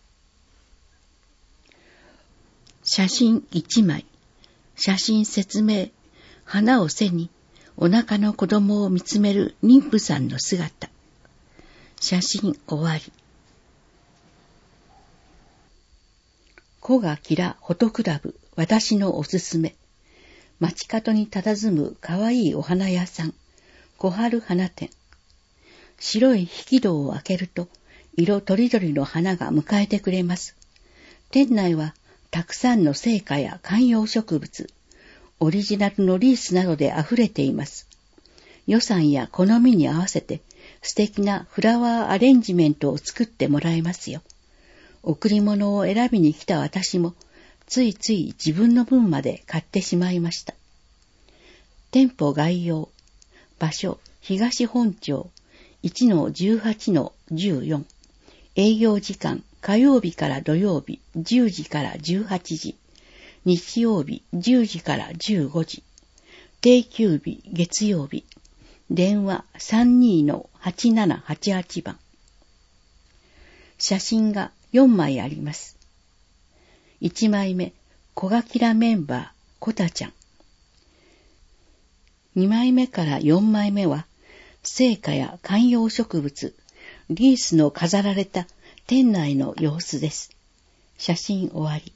[SPEAKER 1] 写真いちまい。写真説明。花を背に、お腹の子供を見つめる妊婦さんの姿。写真終わり。古賀キラフォトクラブ、私のおすすめ。街角に佇むかわいいお花屋さん、小春花店。白い引き戸を開けると、色とりどりの花が迎えてくれます。店内はたくさんの生花や観葉植物、 オリジナルのリースなどで溢れています。予算や好みに合わせて素敵なフラワーアレンジメントを作ってもらえますよ。贈り物を選びに来た私もついつい自分の分まで買ってしまいました。店舗概要。場所、東本町 いちのじゅうはちのじゅうよん。営業時間、火曜日から土曜日じゅうじからじゅうはちじ。日曜日じゅうじからじゅうごじ。定休日月曜日。電話 さんにのはちななはちはち 番。写真がよんまいあります。いちまいめ、小ガキラメンバー、コタちゃん。にまいめからよんまいめは、生花や観葉植物、リースの飾られた店内の様子です。写真終わり。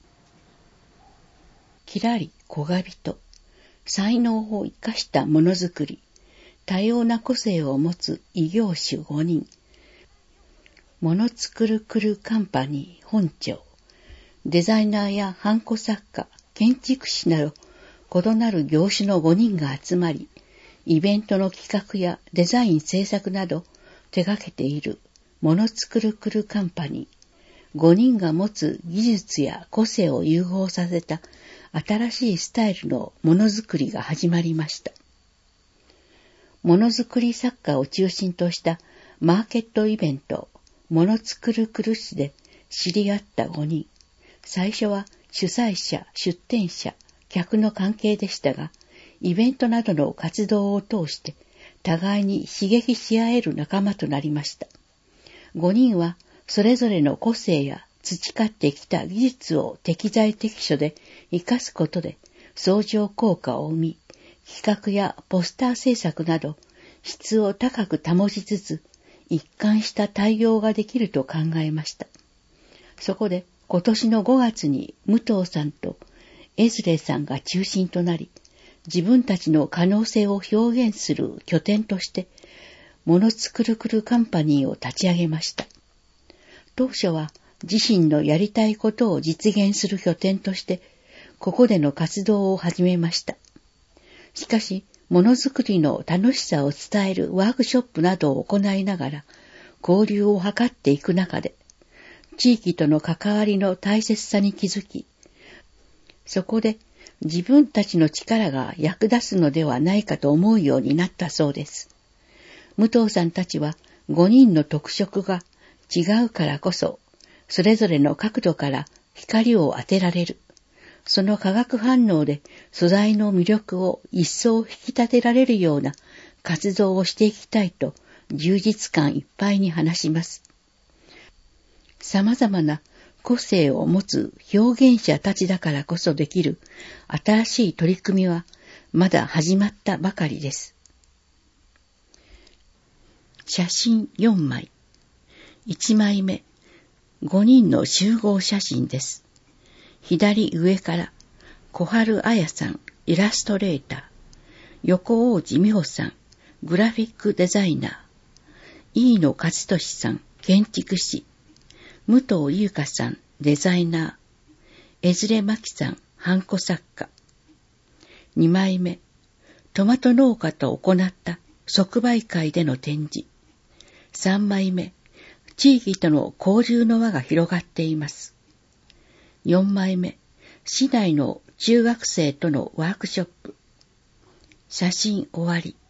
[SPEAKER 1] きらり小が人、才能を生かしたものづくり、多様な個性を持つ異業種ごにん、ものつくるくるカンパニー本庁、デザイナーやハンコ作家、建築士など異なる業種のごにんが集まり、イベントの企画やデザイン制作など手掛けているものつくるくるカンパニー、ごにんが持つ技術や個性を融合させた新しいスタイルのものづくりが始まりました。ものづくり作家を中心としたマーケットイベント、ものつくるくる市で知り合ったごにん。最初は主催者、出展者、客の関係でしたが、イベントなどの活動を通して互いに刺激し合える仲間となりました。ごにんはそれぞれの個性や培ってきた技術を適材適所で活かすことで相乗効果を生み、企画やポスター制作など質を高く保ちつつ一貫した対応ができると考えました。そこで今年のごがつに武藤さんとエズレさんが中心となり、自分たちの可能性を表現する拠点としてものつくるくるカンパニーを立ち上げました。当初は自身のやりたいことを実現する拠点としてここでの活動を始めました。しかし、ものづくりの楽しさを伝えるワークショップなどを行いながら交流を図っていく中で、地域との関わりの大切さに気づき、そこで自分たちの力が役立つのではないかと思うようになったそうです。武藤さんたちはごにんの特色が違うからこそ、それぞれの角度から光を当てられる。その化学反応で素材の魅力を一層引き立てられるような活動をしていきたいと充実感いっぱいに話します。様々な個性を持つ表現者たちだからこそできる新しい取り組みはまだ始まったばかりです。写真よんまい。いちまいめ、ごにんの集合写真です。左上から小春彩さん、イラストレーター、横王子美穂さん、グラフィックデザイナー、飯野勝利さん、建築士、武藤優香さん、デザイナー、江連真紀さん、ハンコ作家。にまいめ、トマト農家と行った即売会での展示。さんまいめ、地域との交流の輪が広がっています。よんまいめ、市内の中学生とのワークショップ。写真終わり。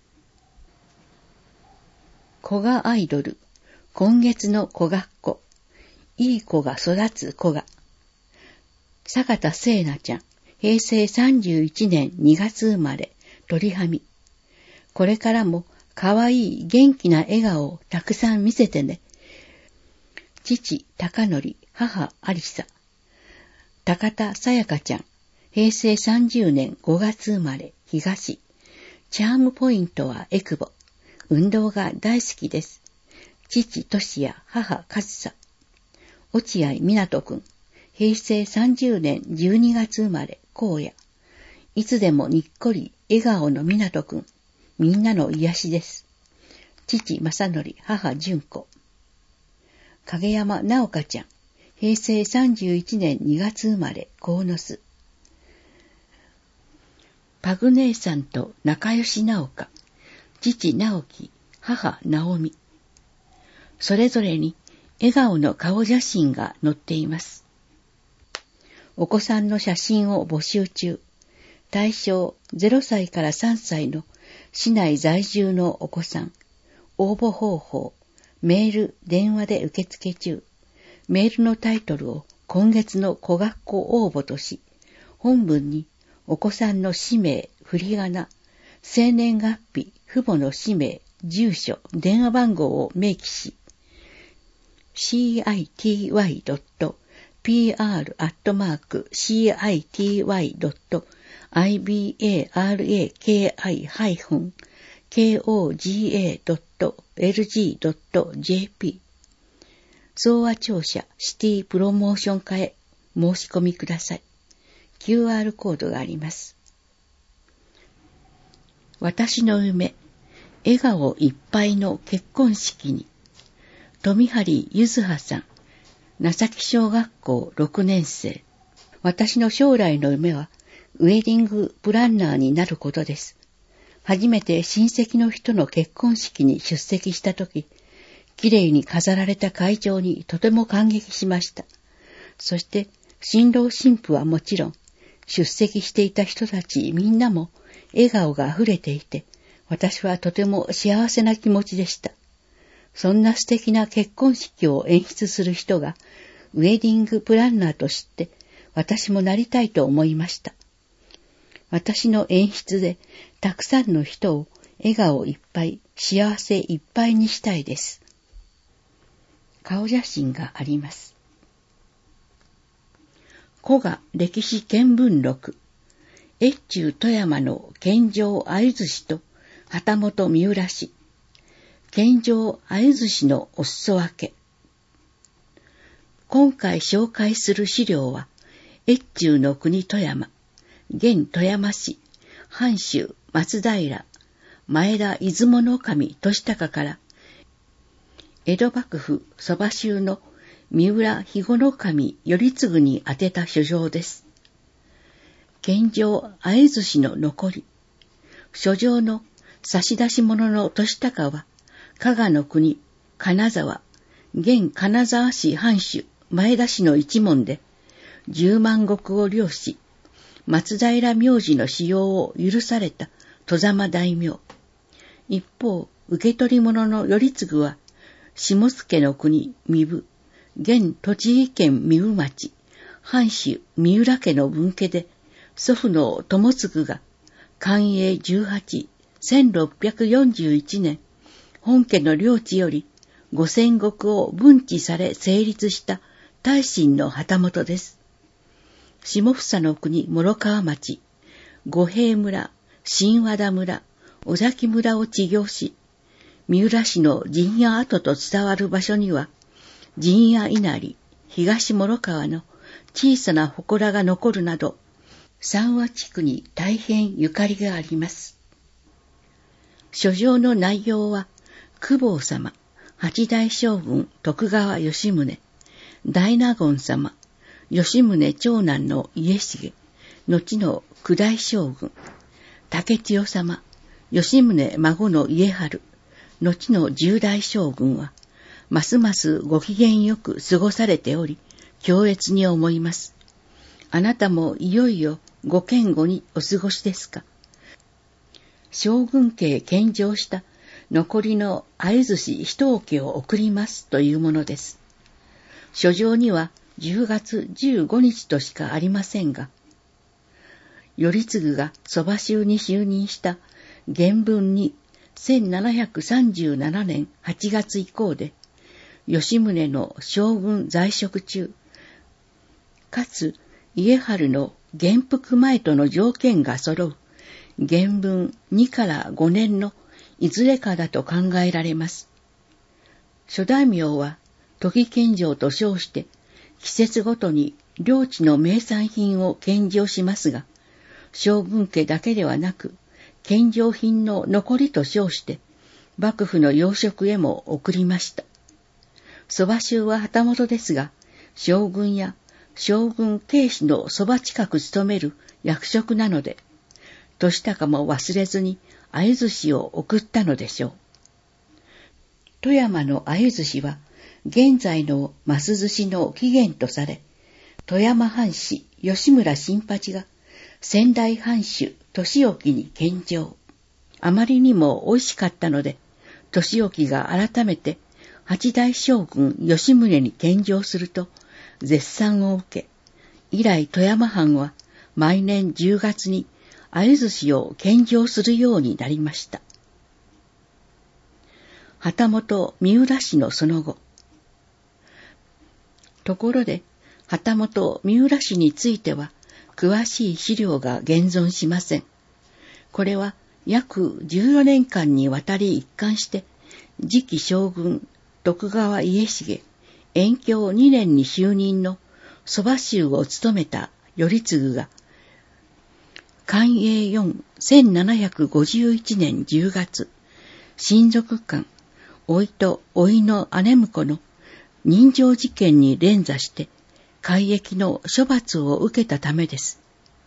[SPEAKER 1] 古賀アイドル、今月の古学校。いい子が育つ子が。坂田聖奈ちゃん、へいせいさんじゅういちねんにがつ生まれ、鳥はみ。これからもかわいい元気な笑顔をたくさん見せてね。父、高則、母、ありさ。高田さやかちゃん、へいせいさんじゅうねんごがつ生まれ、東。チャームポイントはエクボ。運動が大好きです。父、としや、母、かずさ。落合みなとくん、へいせいさんじゅうねんじゅうにがつ生まれ、荒野。いつでもにっこり笑顔のみなとくん、みんなの癒しです。父、まさのり、母、じゅんこ。影山なおかちゃん、へいせいさんじゅういちねんにがつ生まれ、鴻巣。 かぐ姉さんと仲良し直香、父直樹、母直美。それぞれに笑顔の顔写真が載っています。お子さんの写真を募集中。対象ゼロさいからさんさいの市内在住のお子さん。応募方法、メール、電話で受付中。メールのタイトルを今月の小学校応募とし、本文にお子さんの氏名、振り仮名、生年月日、父母の氏名、住所、電話番号を明記し、シーアイティーワイドットピーアールアットマークシーアイティーワイドットアイビーエーアールエーケーアイハイフンケーオージーエードットエルジードットジェーピー 総和庁舎シティプロモーション課へ申し込みください。キューアール コードがあります。私の夢、笑顔いっぱいの結婚式に、富張ゆずはさん、名崎小学校ろくねんせい。私の将来の夢は、ウェディングプランナーになることです。初めて親戚の人の結婚式に出席したとき、きれいに飾られた会場にとても感激しました。そして、新郎新婦はもちろん、出席していた人たちみんなも笑顔があふれていて、私はとても幸せな気持ちでした。そんな素敵な結婚式を演出する人がウェディングプランナーと知って、私もなりたいと思いました。私の演出でたくさんの人を笑顔いっぱい、幸せいっぱいにしたいです。顔写真があります。古賀歴史見聞録、越中富山の献上鮎寿司と旗本三浦氏、献上鮎寿司のお裾分け。今回紹介する資料は、越中の国富山、現富山市、藩主松平、前田出雲守利孝から江戸幕府蘇我州の三浦肥後守頼次に宛てた書状です。献上鮎寿司の残り。書状の差出物の義高は、加賀の国、金沢、現金沢市藩主前田氏の一門で、十万石を領し、松平名字の使用を許された外様大名。一方、受取物の頼次は、下野の国、壬生、現栃木県壬生町、藩主三浦家の分家で、祖父の友次が、寛永じゅうはち、せんろっぴゃくよんじゅういちねん、本家の領地より五千石を分地され成立した大臣の旗本です。下総の国諸川町、五平村、新和田村、尾崎村を治業し、三浦市の陣屋跡と伝わる場所には、陣屋稲荷、東諸川の小さな祠が残るなど、三和地区に大変ゆかりがあります。書状の内容は、公方様、八代将軍徳川吉宗、大納言様、吉宗長男の家重、後の九代将軍、竹千代様、吉宗孫の家治、後の十代将軍は、ますますご機嫌よく過ごされており、強烈に思います。あなたもいよいよご健吾にお過ごしですか。将軍家献上した残りの鮎寿司一桶を送りますというものです。書状にはじゅうがつじゅうごにちとしかありませんが、頼次が蘇我州に就任した元文にせんななひゃくさんじゅうななねんはちがつ以降で、吉宗の将軍在職中、かつ家治の元服前との条件が揃う元文にからごねんのいずれかだと考えられます。諸大名は時献上と称して季節ごとに領地の名産品を献上しますが、将軍家だけではなく献上品の残りと称して幕府の要職へも送りました。蘇我州は旗本ですが、将軍や将軍警視のそば近く務める役職なので、 俊孝も忘れずに鮎寿司を送ったのでしょう。富山の鮎寿司は現在のます寿司の起源とされ、富山藩士吉村新八が先代藩主俊興に献上。あまりにも美味しかったので、俊興が改めて八代将軍吉宗に献上すると絶賛を受け、以来富山藩は毎年じゅうがつに鮎寿司を献上するようになりました。旗本三浦氏のその後。ところで、旗本三浦氏については、詳しい資料が現存しません。これは約じゅうよねんかんにわたり一貫して、次期将軍徳川家重、延享にねんに就任の蘇我衆を務めた頼次が、寛永よん、せんななひゃくごじゅういちねんじゅうがつ、親族間、甥と甥の姉婿の人情事件に連座して、改易の処罰を受けたためです。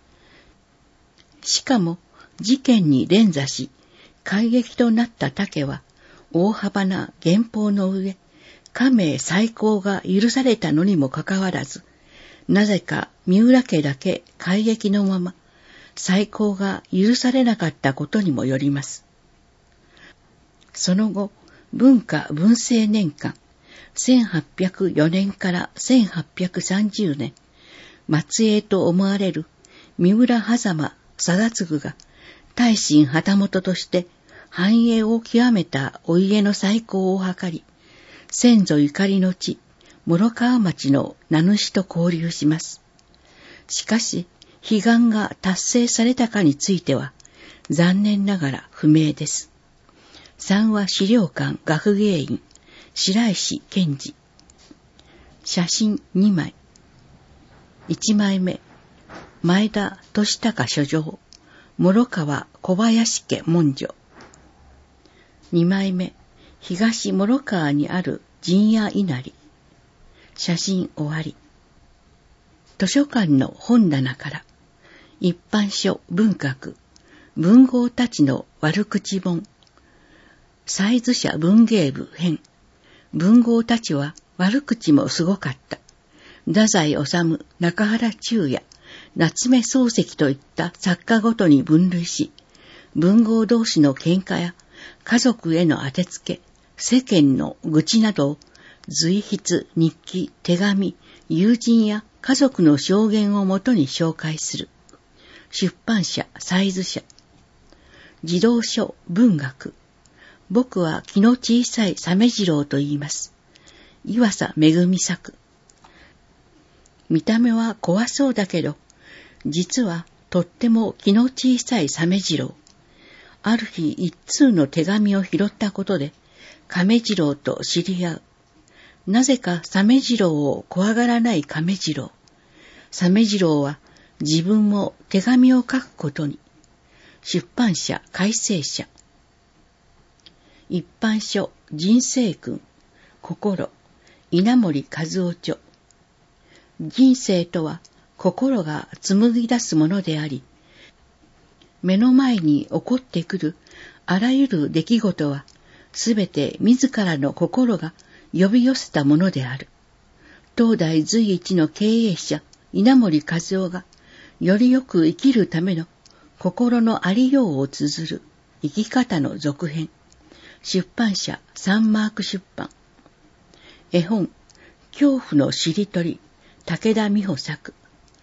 [SPEAKER 1] しかも、事件に連座し、改易となった武は、大幅な減俸の上、家名再興が許されたのにもかかわらず、なぜか三浦家だけ改易のまま、再興が許されなかったことにもよります。その後、文化文政年間、せんはっぴゃくよねんからせんはっぴゃくさんじゅうねん、末裔と思われる三浦狭間貞次が、大臣旗本として繁栄を極めたお家の再興を図り、先祖ゆかりの地、諸川町の名主と交流します。しかし、悲願が達成されたかについては、残念ながら不明です。三和資料館学芸員、白石健二。写真にまい。いちまいめ、前田俊孝所蔵、諸川小林家文書。にまいめ、東諸川にある陣屋稲荷。写真終わり。図書館の本棚から、一般書文学、文豪たちの悪口本、才図社文芸部編、文豪たちは悪口もすごかった。太宰治、中原中也、夏目漱石といった作家ごとに分類し、文豪同士の喧嘩や家族への当てつけ、世間の愚痴などを随筆、日記、手紙、友人や家族の証言をもとに紹介する。出版社、才図社。児童書、文学。僕は気の小さい鮫次郎と言います。岩佐めぐみ作。見た目は怖そうだけど、実はとっても気の小さい鮫次郎。ある日一通の手紙を拾ったことで、亀次郎と知り合う。なぜか鮫次郎を怖がらない亀次郎。鮫次郎は自分も手紙を書くことに。出版社、改正社。一般書、人生訓、心、稲森和夫著。人生とは心が紡ぎ出すものであり、目の前に起こってくるあらゆる出来事は、すべて自らの心が呼び寄せたものである。当代随一の経営者、稲森和夫が、よりよく生きるための心のありようを綴る生き方の続編。出版社、サンマーク出版。絵本、恐怖のしりとり、武田美穂作。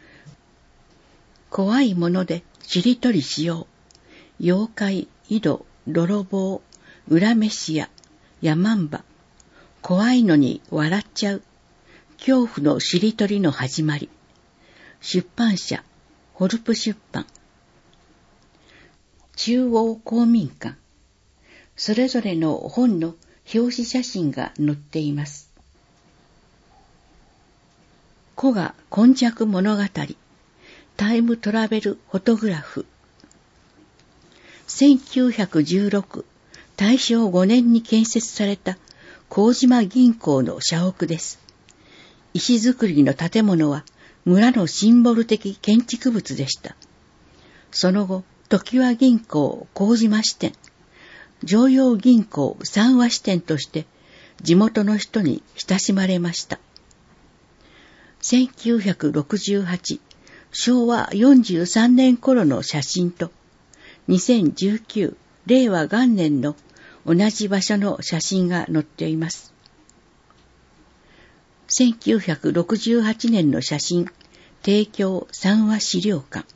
[SPEAKER 1] 怖いものでしりとりしよう。妖怪、井戸、泥棒、裏飯屋、山んば。怖いのに笑っちゃう。恐怖のしりとりの始まり。出版社、ホルプ出版。中央公民館。それぞれの本の表紙写真が載っています。古賀今昔物語、タイムトラベルフォトグラフ。せんきゅうひゃくじゅうろく、大正ごねんに建設された麹島銀行の社屋です。石造りの建物は村のシンボル的建築物でした。その後、 常盤銀行麹島支店、常陽銀行三和支店として地元の人に親しまれました。せんきゅうひゃくろくじゅうはち、しょうわよんじゅうさんねん頃の写真と、にせんじゅうきゅう、令和元年の同じ場所の写真が載っています。せんきゅうひゃくろくじゅうはちねんの写真、提供三和資料館。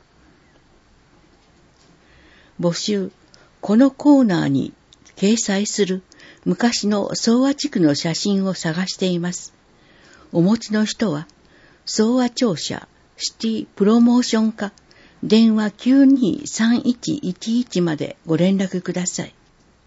[SPEAKER 1] 募集、このコーナーに掲載する昔の総和地区の写真を探しています。お持ちの人は、総和庁舎シティプロモーション課電話 きゅうにーさんいちいちいち までご連絡ください。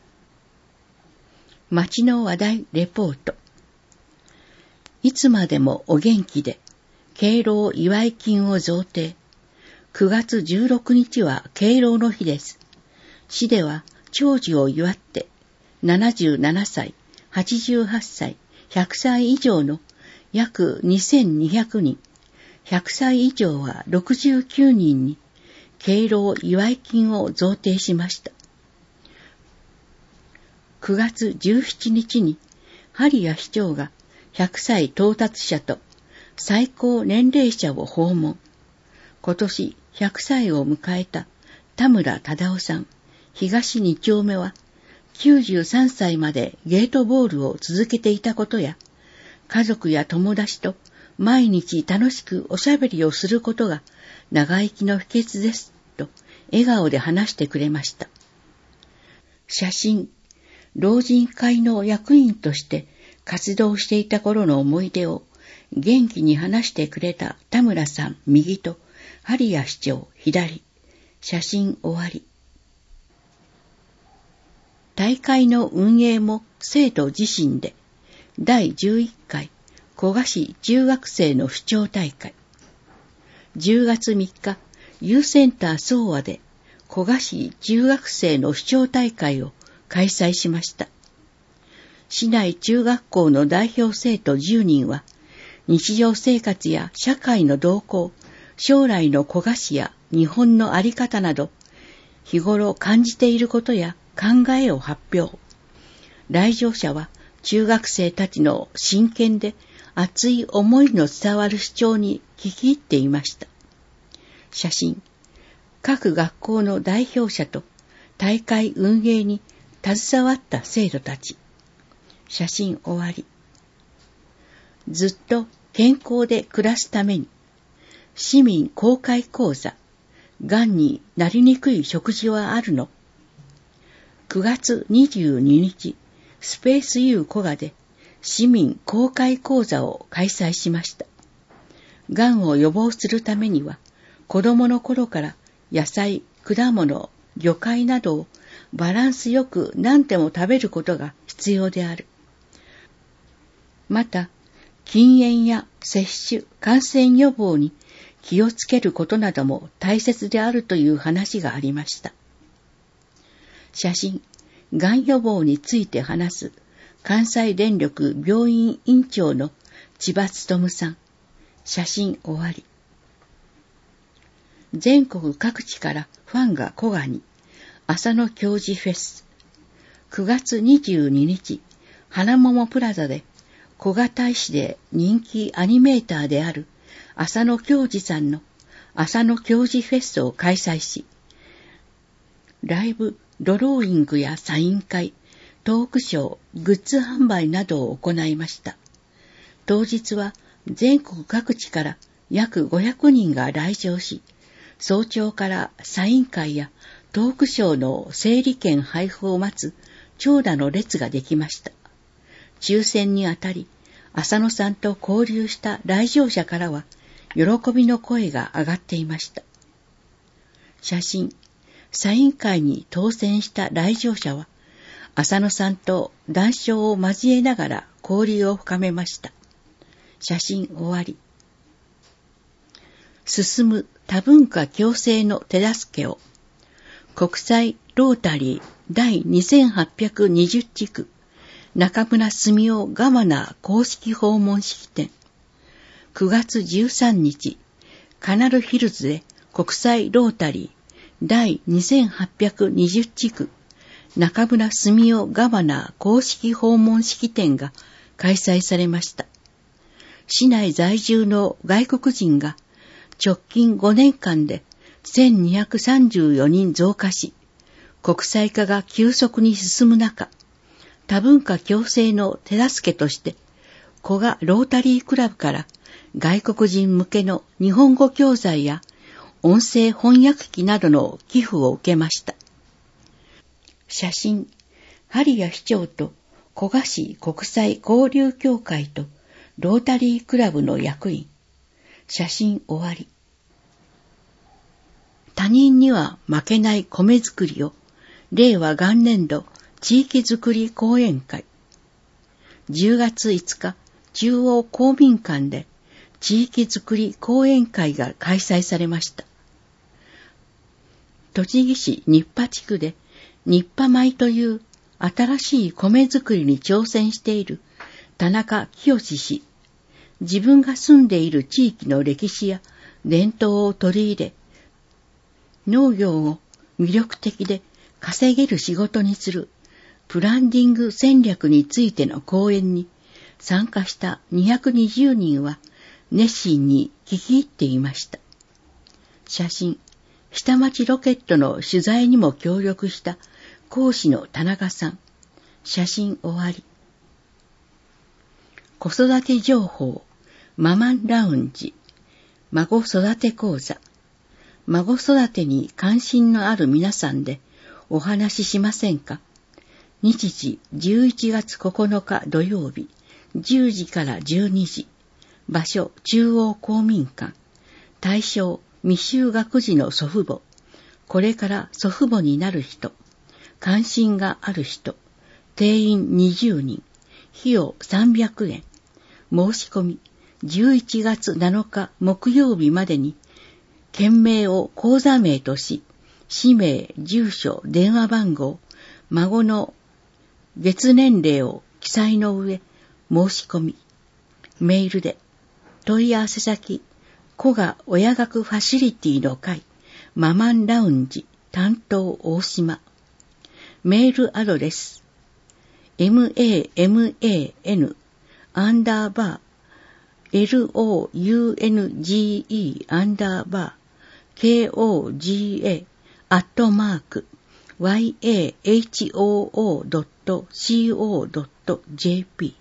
[SPEAKER 1] 町の話題レポート。いつまでもお元気で、敬老祝い金を贈呈。くがつじゅうろくにちは敬老の日です。市では長寿を祝って、ななじゅうななさい、はちじゅうはっさい、ひゃくさい以上の約にせんにひゃくにん、ひゃくさい以上はろくじゅうきゅうにんに敬老祝い金を贈呈しました。くがつじゅうしちにちに針谷市長がひゃくさい到達者と最高年齢者を訪問。今年ひゃくさいを迎えた田村忠夫さん、東に丁目はきゅうじゅうさんさいまでゲートボールを続けていたことや、家族や友達と毎日楽しくおしゃべりをすることが長生きの秘訣ですと笑顔で話してくれました。写真、老人会の役員として活動していた頃の思い出を元気に話してくれた田村さん右と針谷市長左。写真終わり。大会の運営も生徒自身でだいじゅういっかい古賀市中学生の主張大会。じゅうがつみっか、ユーセンター総和で古賀市中学生の主張大会を開催しました。市内中学校の代表生徒じゅうにんは、日常生活や社会の動向、将来の古賀市や日本の在り方など、日頃感じていることや考えを発表。来場者は中学生たちの真剣で熱い思いの伝わる主張に聞き入っていました。写真、各学校の代表者と大会運営に携わった生徒たち。写真終わり。ずっと健康で暮らすために、市民公開講座、がんになりにくい食事はあるの。くがつにじゅうににち、スペース U 古賀で市民公開講座を開催しました。がんを予防するためには、子供の頃から野菜、果物、魚介などをバランスよく何でも食べることが必要である。また、禁煙や摂取、感染予防に気をつけることなども大切であるという話がありました。写真、がん予防について話す関西電力病院院長の千葉勉さん。写真終わり。全国各地からファンが古賀に、浅野教授フェス。くがつにじゅうににち、花桃プラザで、古賀大使で人気アニメーターである浅野教授さんの浅野教授フェスを開催し、ライブ、ドローイングやサイン会、トークショー、グッズ販売などを行いました。当日は全国各地から約ごひゃくにんが来場し、早朝からサイン会やトークショーの整理券配布を待つ長蛇の列ができました。抽選にあたり、浅野さんと交流した来場者からは、喜びの声が上がっていました。写真、サイン会に当選した来場者は、浅野さんと談笑を交えながら交流を深めました。写真終わり。進む多文化共生の手助けを、国際ロータリー第にせんはっぴゃくにじゅうちく中村澄夫ガバナー公式訪問式典。くがつじゅうさんにち、カナルヒルズで国際ロータリー第にせんはっぴゃくにじゅう地区中村澄夫ガバナー公式訪問式典が開催されました。市内在住の外国人が直近ごねんかんでせんにひゃくさんじゅうよにん増加し、国際化が急速に進む中、多文化共生の手助けとして、古賀ロータリークラブから外国人向けの日本語教材や音声翻訳機などの寄付を受けました。写真、針谷市長と古賀市国際交流協会とロータリークラブの役員。写真終わり。他人には負けない米作りを令和元年度地域づくり講演会。じゅうがついつか中央公民館で地域づくり講演会が開催されました。栃木市新羽地区で新羽米という新しい米作りに挑戦している田中清氏。自分が住んでいる地域の歴史や伝統を取り入れ、農業を魅力的で稼げる仕事にするプランディング戦略についての講演に参加したにひゃくにじゅうにんは熱心に聞き入っていました。写真、下町ロケットの取材にも協力した講師の田中さん。写真終わり。子育て情報、ママンラウンジ、孫育て講座。孫育てに関心のある皆さんでお話ししませんか。日時じゅういちがつここのか土曜日、じゅうじからじゅうにじ。場所、中央公民館。対象、未就学児の祖父母。これから祖父母になる人。関心がある人。定員にじゅうにん。費用さんびゃくえん。申し込み、じゅういちがつなのか木曜日までに、県名を講座名とし、氏名、住所、電話番号、孫の月年齢を記載の上、申し込み。メールで、問い合わせ先、古賀親学ファシリティの会、ママンラウンジ、担当大島。メールアドレス、maman アンダーバー、louge アンダーバー、koga アットマーク、yahoo.co.jp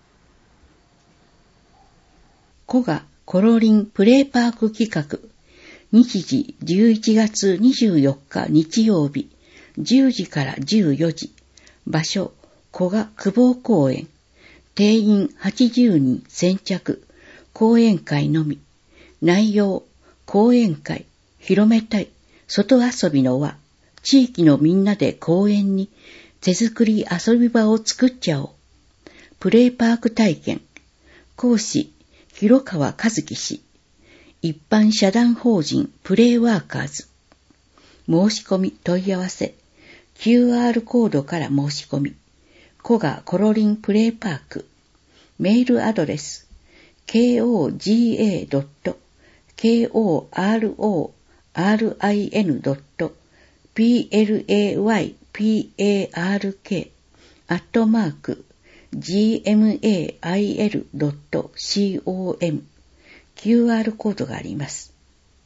[SPEAKER 1] 古賀コロリンプレイパーク企画。日時じゅういちがつにじゅうよっか日曜日、じゅうじからじゅうよじ。場所、古賀久保公園。定員はちじゅうにん先着。講演会のみ。内容、講演会、広めたい、外遊びの輪。地域のみんなで公園に手作り遊び場を作っちゃおう。プレイパーク体験。講師、広川和樹氏。一般社団法人プレイワーカーズ。申し込み問い合わせ。キューアール コードから申し込み。古賀コロリンプレイパーク。メールアドレス。koga.kororin.playpark アットマーク gmail.com キューアール コードがあります。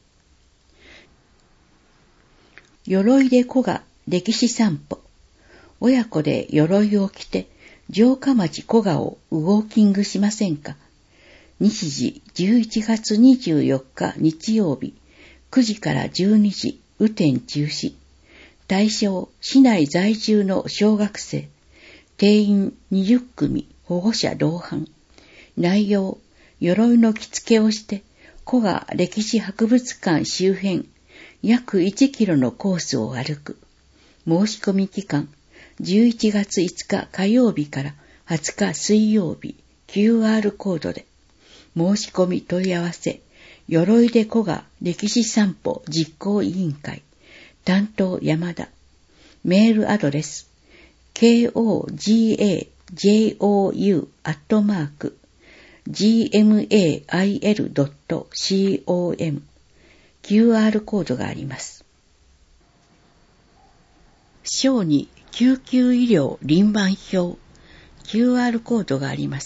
[SPEAKER 1] 鎧で古賀歴史散歩。親子で鎧を着て城下町古賀をウォーキングしませんか。日時じゅういちがつにじゅうよっか日曜日、くじからじゅうにじ、雨天中止。対象、市内在住の小学生。定員にじゅっくみ、保護者同伴。内容、鎧の着付けをして、古賀歴史博物館周辺、約いちキロのコースを歩く。申し込み期間、じゅういちがついつか火曜日からはつか水曜日、キューアール コードで。申し込み問い合わせ、鎧で古賀歴史散歩実行委員会、担当山田。メールアドレス、koga.jou アットマーク、gmail.com キューアール コードがあります。 小に救急医療輪番表 キューアール コードがあります。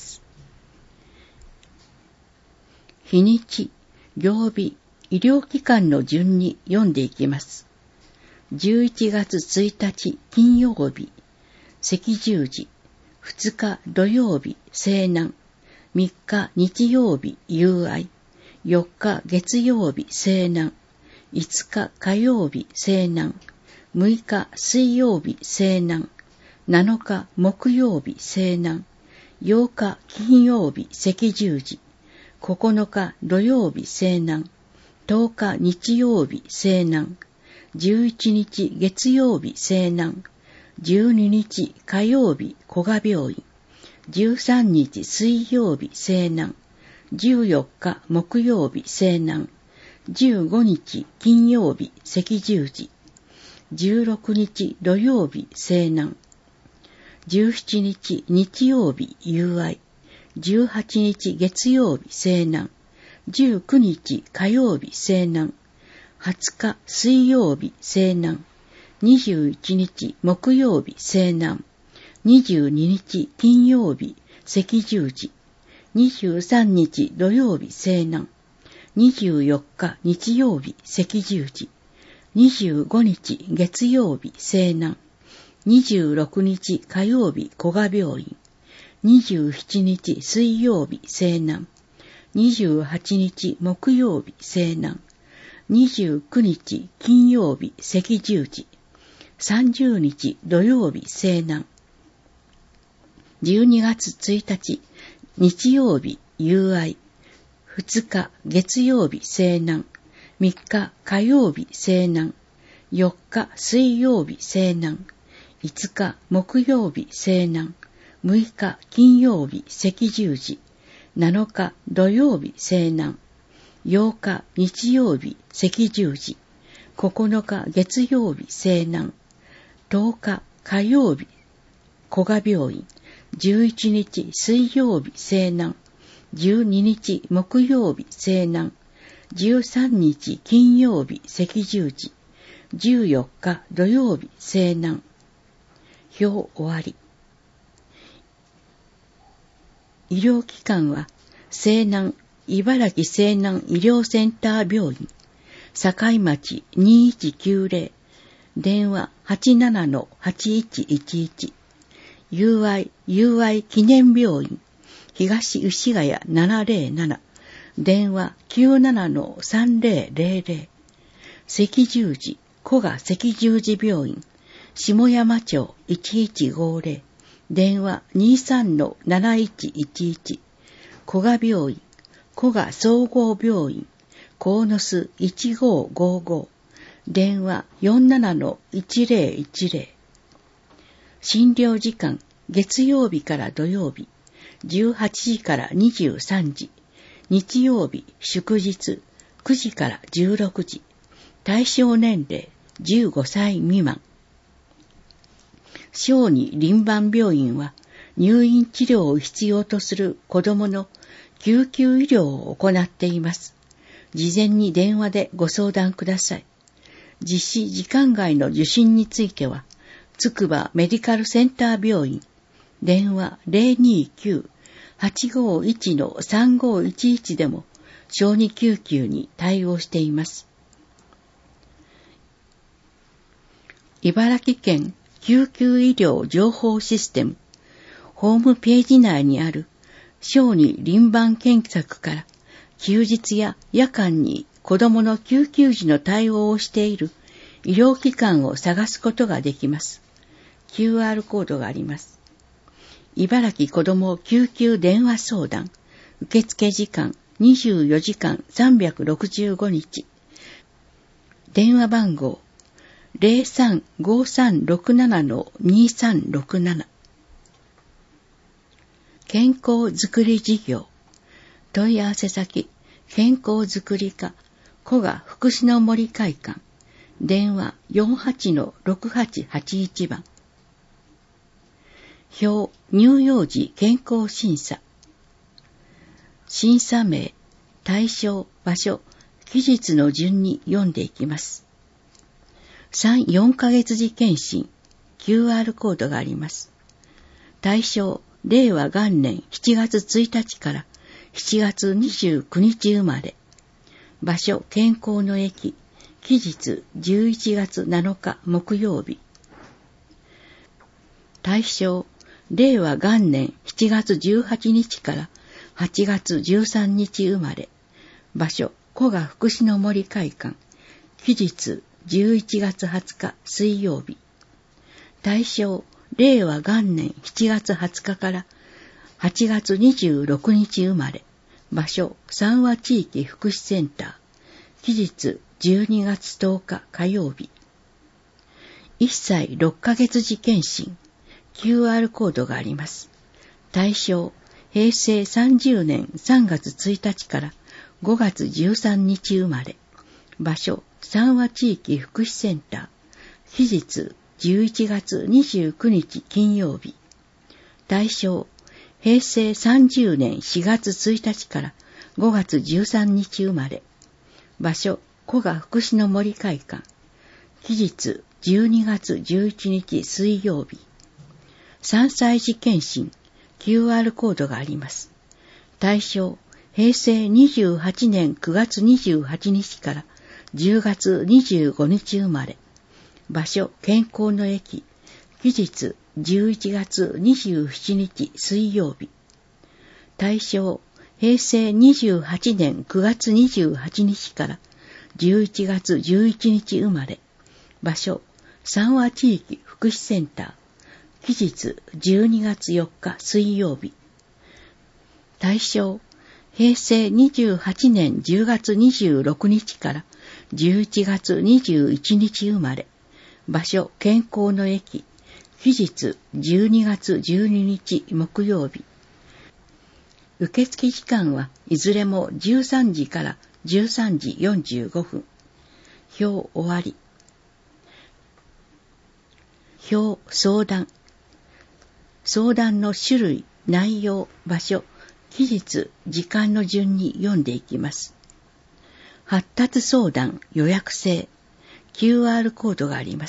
[SPEAKER 1] 日にち、曜日、医療機関の順に読んでいきます。じゅういちがつついたち金曜日、赤十字。ふつか土曜日、西南。みっか日曜日、友愛。よっか月曜日、西南。いつか火曜日、西南。むいか水曜日、西南。なのか木曜日、西南。ようか金曜日、赤十字。ここのか土曜日、西南。とおか日曜日、西南。じゅういちにち月曜日、西南。じゅうににち火曜日、古賀病院。じゅうさんにち水曜日、西南。じゅうよっか木曜日、西南。じゅうごにち金曜日、赤十字。じゅうろくにち土曜日、西南。じゅうしちにち日曜日、友愛。じゅうはちにち月曜日、西南。じゅうくにち火曜日、西南。はつか水曜日、西南。にじゅういちにち木曜日、西南。にじゅうににち金曜日、赤十字。にじゅうさんにち土曜日、西南。にじゅうよっか日曜日、赤十字。にじゅうごにち月曜日、西南。にじゅうろくにち火曜日、古賀病院。にじゅうしちにち水曜日、西南。にじゅうはちにち木曜日、西南。にじゅうくにち金曜日、赤十字。さんじゅうにち土曜日、西南。じゅうにがつついたち日曜日、友愛。ふつか月曜日、西南。みっか火曜日、西南。よっか水曜日、西南。いつか木曜日、西南。むいか金曜日、赤十字。なのか土曜日、西南。ようか日曜日、赤十字。ここのか月曜日、西南。とおか火曜日、古賀病院。じゅういちにち水曜日、西南。じゅうににち木曜日、西南。じゅうさんにち金曜日、赤十字。じゅうよっか土曜日、西南。表終わり。医療機関は、西南、茨城西南医療センター病院、境町にいちきゅうぜろ、電話 はちななのはちいちいちいち、友愛、友愛記念病院、東牛ヶ谷ななぜろなな、電話 きゅうななのさんぜろぜろぜろ、赤十字、古賀赤十字病院、下山町いちいちごぜろ、電話 にさんのなないちいちいち、古賀病院、古賀総合病院、鴻巣いちごごご、電話 よんななのいちぜろいちぜろ。診療時間、月曜日から土曜日、じゅうはちじからにじゅうさんじ、日曜日、祝日、くじからじゅうろくじ、対象年齢じゅうごさい未満。小児輪番病院は、入院治療を必要とする子どもの救急医療を行っています。事前に電話でご相談ください。実施時間外の受診については、つくばメディカルセンター病院、電話 ゼロにきゅう はちごいちのさんごいちいち でも小児救急に対応しています。茨城県救急医療情報システム、ホームページ内にある小児輪番検索から休日や夜間に子どもの救急時の対応をしている医療機関を探すことができます。キューアール コードがあります。茨城子ども救急電話相談、受付時間にじゅうよじかんさんびゃくろくじゅうごにち。電話番号 ゼロさんごさんろくななのにさんろくなな。健康づくり事業。問い合わせ先、健康づくり課、古賀福祉の森会館。電話 よんはちのろくはちはちいち 番。表、乳幼児健康審査。審査名、対象、場所、期日の順に読んでいきます。さん、よんかげつ時検診、 キューアール コードがあります。対象、令和元年しちがつついたちからしちがつにじゅうくにち生まれ。場所、健康の駅。期日、じゅういちがつなのか木曜日。対象、令和元年しちがつじゅうはちにちからはちがつじゅうさんにち生まれ。場所、古賀福祉の森会館。期日、じゅういちがつはつか水曜日。対象、令和元年しちがつはつかからはちがつにじゅうろくにち生まれ。場所、三和地域福祉センター。期日、じゅうにがつとおか火曜日。いっさいろっかげつ時検診。キューアール コードがあります。対象、へいせいさんじゅうねんさんがつついたちからごがつじゅうさんにち生まれ。場所、三和地域福祉センター。期日、じゅういちがつにじゅうくにち金曜日。対象、へいせいさんじゅうねんしがつついたちからごがつじゅうさんにち生まれ。場所、古賀福祉の森会館。期日、じゅうにがつじゅういちにち水曜日。さんさい児検診、キューアール コードがあります。対象、へいせいにじゅうはちねんくがつにじゅうはちにちからじゅうがつにじゅうごにち生まれ。場所、健康の駅。期日、じゅういちがつにじゅうしちにち水曜日。対象、へいせいにじゅうはちねんくがつにじゅうはちにちからじゅういちがつじゅういちにち生まれ。場所、三和地域福祉センター。期日、じゅうにがつよっか水曜日。対象、へいせいにじゅうはちねんじゅうがつにじゅうろくにちからじゅういちがつにじゅういちにち生まれ。場所、健康の駅。期日、じゅうにがつじゅうににち木曜日。受付時間はいずれもじゅうさんじからじゅうさんじよんじゅうごふん。表終わり。表相談。相談の種類、内容、場所、期日、時間の順に読んでいきます。発達相談予約制。キューアール コードがあります。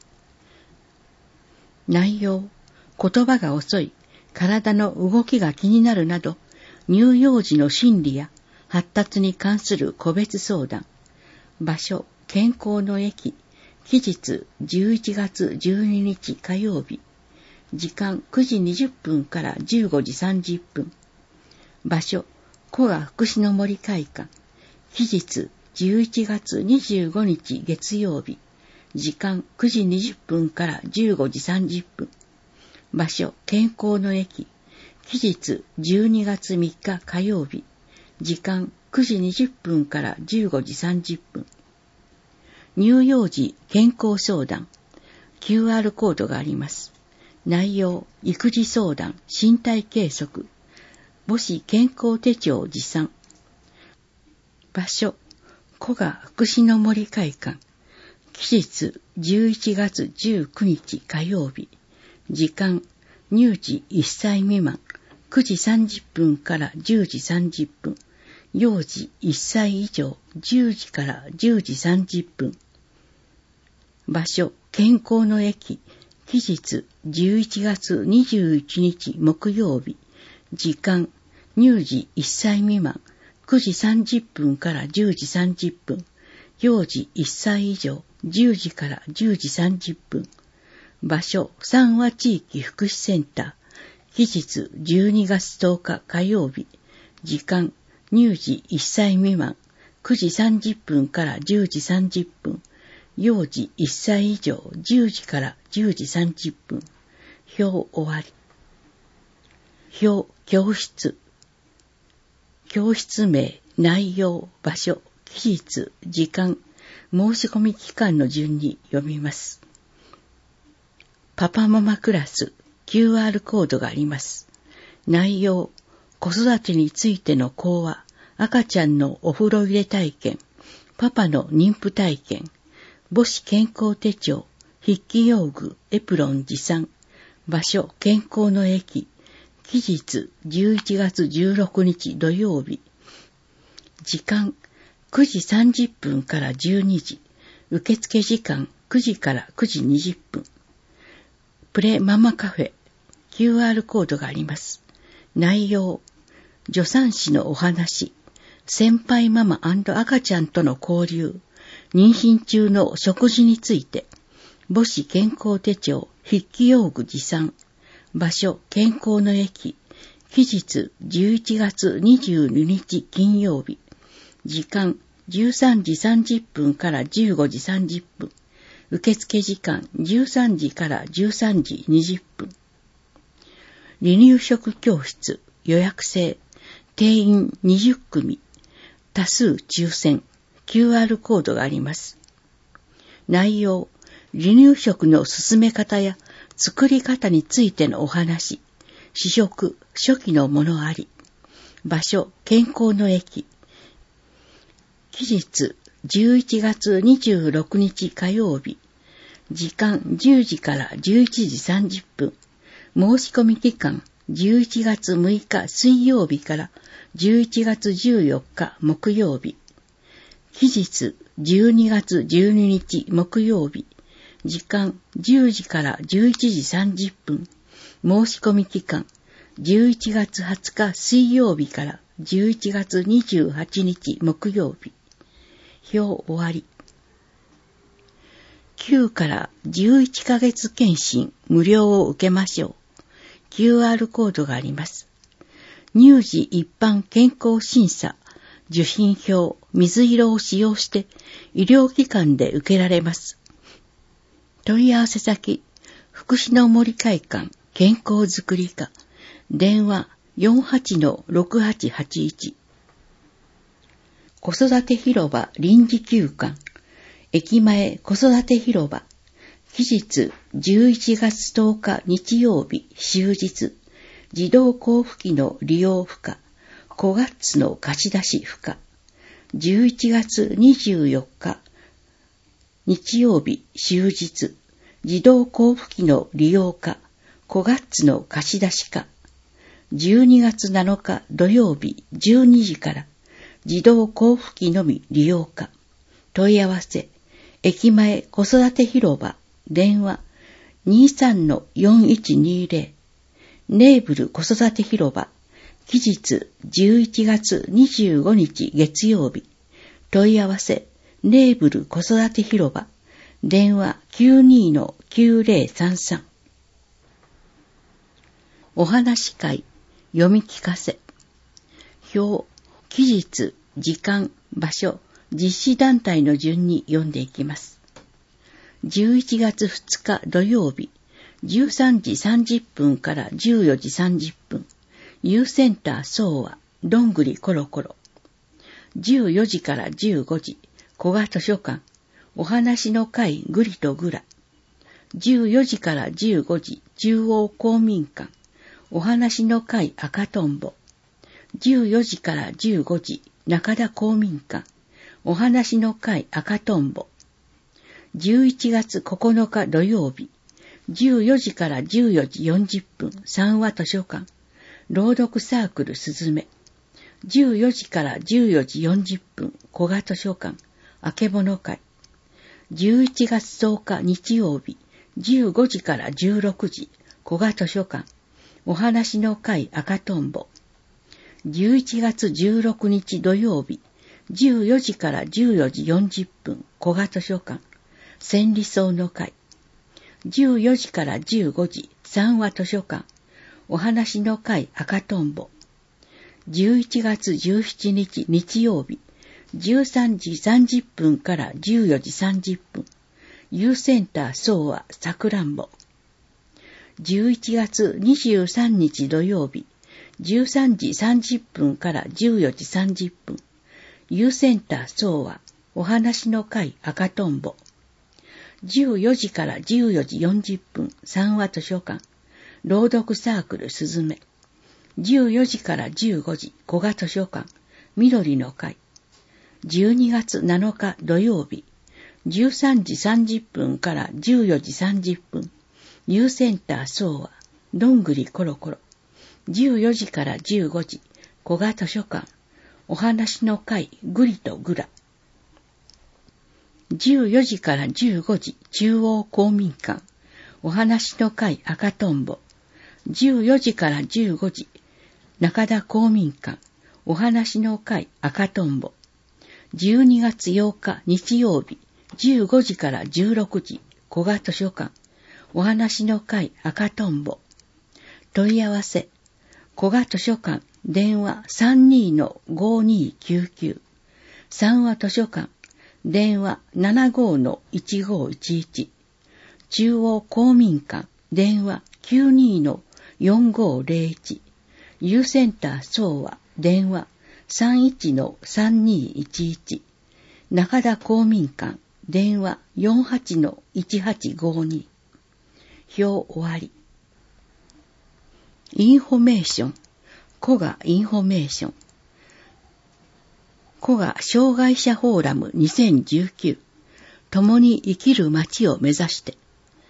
[SPEAKER 1] 内容、言葉が遅い、体の動きが気になるなど、乳幼児の心理や発達に関する個別相談。場所、健康の駅。期日、じゅういちがつじゅうににち火曜日。時間くじにじゅっぷんからじゅうごじさんじゅっぷん。場所、古賀福祉の森会館。期日、じゅういちがつにじゅうごにち月曜日。時間くじにじゅっぷんからじゅうごじさんじゅっぷん。場所、健康の駅。期日、じゅうにがつみっか火曜日。時間くじにじゅっぷんからじゅうごじさんじゅっぷん。乳幼児健康相談。キューアール コードがあります。内容、育児相談、身体計測。母子健康手帳持参。場所、古賀福祉の森会館。期日、じゅういちがつじゅうくにち火曜日。時間、乳児いっさい未満、くじさんじゅっぷんからじゅうじさんじゅっぷん。幼児いっさい以上、じゅうじからじゅうじさんじゅっぷん。場所、健康の駅。期日、じゅういちがつにじゅういちにち木曜日。時間、乳児いっさい未満、くじさんじゅっぷんからじゅうじさんじゅっぷん。幼児いっさい以上、じゅうじからじゅうじさんじゅっぷん。場所、三和地域福祉センター。期日、じゅうにがつとおか火曜日。時間、乳児いっさい未満、くじさんじゅっぷんからじゅうじさんじゅっぷん。幼児いっさい以上、じゅうじからじゅうじさんじゅっぷん。表終わり。表、教室。教室名、内容、場所、期日、時間、申し込み期間の順に読みます。パパママクラス、キューアール コードがあります。内容、子育てについての講話、赤ちゃんのお風呂入れ体験、パパの妊婦体験、母子健康手帳、筆記用具、エプロン持参、場所、健康の駅、期日、じゅういちがつじゅうろくにち土曜日、時間、くじさんじゅっぷんからじゅうにじ、受付時間くじからくじにじゅっぷん、 プレママカフェ、キューアール コードがあります。内容、助産師のお話、先輩ママ&赤ちゃんとの交流、妊娠中の食事について、母子健康手帳、筆記用具持参、場所、健康の駅、期日じゅういちがつにじゅうににち金曜日、時間じゅうさんじさんじゅっぷんからじゅうごじさんじゅっぷん、受付時間じゅうさんじからじゅうさんじにじゅっぷん。離乳食教室予約制、定員にじゅっくみ、多数抽選、キューアール コードがあります。内容、離乳食の進め方や作り方についてのお話、試食、初期のものあり、場所、健康の駅、期日じゅういちがつにじゅうろくにち火曜日、時間じゅうじからじゅういちじさんじゅっぷん、申し込み期間じゅういちがつむいか水曜日からじゅういちがつじゅうよっか木曜日、期日じゅうにがつじゅうににち木曜日、時間じゅうじからじゅういちじさんじゅっぷん、申し込み期間じゅういちがつはつか水曜日からじゅういちがつにじゅうはちにち木曜日。表終わり。きゅうからじゅういっかげつ検診無料を受けましょう。キューアール コードがあります。乳児一般健康審査、受診票、水色を使用して医療機関で受けられます。問い合わせ先、福祉の森会館健康づくり課、電話 よんはちのろくはちはちいち。子育て広場臨時休館、駅前子育て広場、期日じゅういちがつとおか日曜日終日、児童交付金の利用不可、小ガッツの貸し出し不可、じゅういちがつにじゅうよっか日曜日終日、児童交付金の利用可、小ガッツの貸し出し可、じゅうにがつなのか土曜日じゅうにじから児童交付金のみ利用可。問い合わせ、駅前子育て広場、電話 にさんのよんいちにゼロ、ネーブル子育て広場、期日じゅういちがつにじゅうごにち月曜日、問い合わせ、ネーブル子育て広場、電話 きゅうにのきゅうゼロさんさん。お話会、読み聞かせ。表、期日、時間、場所、実施団体の順に読んでいきます。じゅういちがつふつか土曜日、じゅうさんじさんじゅっぷんからじゅうよじさんじゅっぷん、ユーセンター総和、どんぐりコロコロ。じゅうよじからじゅうごじ、古賀図書館、お話の会ぐりとぐら。じゅうよじからじゅうごじ、中央公民館、お話の会赤とんぼ。じゅうよじからじゅうごじ、中田公民館、お話の会赤とんぼ。じゅういちがつここのか土曜日、じゅうよじからじゅうよじよんじゅっぷん、三和図書館、朗読サークルすずめ。じゅうよじからじゅうよじよんじゅっぷん、古賀図書館、あけぼの会。じゅういちがつとおか日曜日、じゅうごじからじゅうろくじ、古賀図書館、お話の会赤とんぼ。じゅういちがつじゅうろくにち土曜日、じゅうよじからじゅうよじよんじゅっぷん、古賀図書館、千里草の会。じゅうよじからじゅうごじ、三和図書館、お話の会赤とんぼ。じゅういちがつじゅうしちにち日曜日、じゅうさんじさんじゅっぷんからじゅうよじさんじゅっぷん、ユーセンター総和さくらんぼ。じゅういちがつにじゅうさんにち土曜日、じゅうさんじさんじゅっぷんからじゅうよじさんじゅっぷん、ユーセンター総和お話の会赤とんぼ。じゅうよじからじゅうよじよんじゅっぷん、三和図書館、朗読サークルすずめ。じゅうよじからじゅうごじ、古賀図書館、緑の会。じゅうにがつなのか土曜日、じゅうさんじさんじゅっぷんからじゅうよじさんじゅっぷん、ユーセンター総和、どんぐりコロコロ。じゅうよじからじゅうごじ、古賀図書館、お話の会ぐりとぐら。じゅうよじからじゅうごじ、中央公民館、 お話の会赤とんぼ。じゅうよじからじゅうごじ、中田公民館、お話の会赤とんぼ。じゅうにがつようか日曜日、じゅうごじからじゅうろくじ、古賀図書館、お話の会赤とんぼ。問い合わせ、古賀図書館、電話 さんにー ごーにーきゅうきゅう、三和図書館、電話 ななごー いちごーいちいち、中央公民館、電話 きゅうにー よんごーぜろいち、ゆうセンター総和、電話 さんいちのさんにーいちいち、中田公民館、電話 よんはちのいちはちごーにー。表終わり。インフォメーション、古賀インフォメーション。古賀障害者フォーラムにせんじゅうきゅう、共に生きる街を目指して。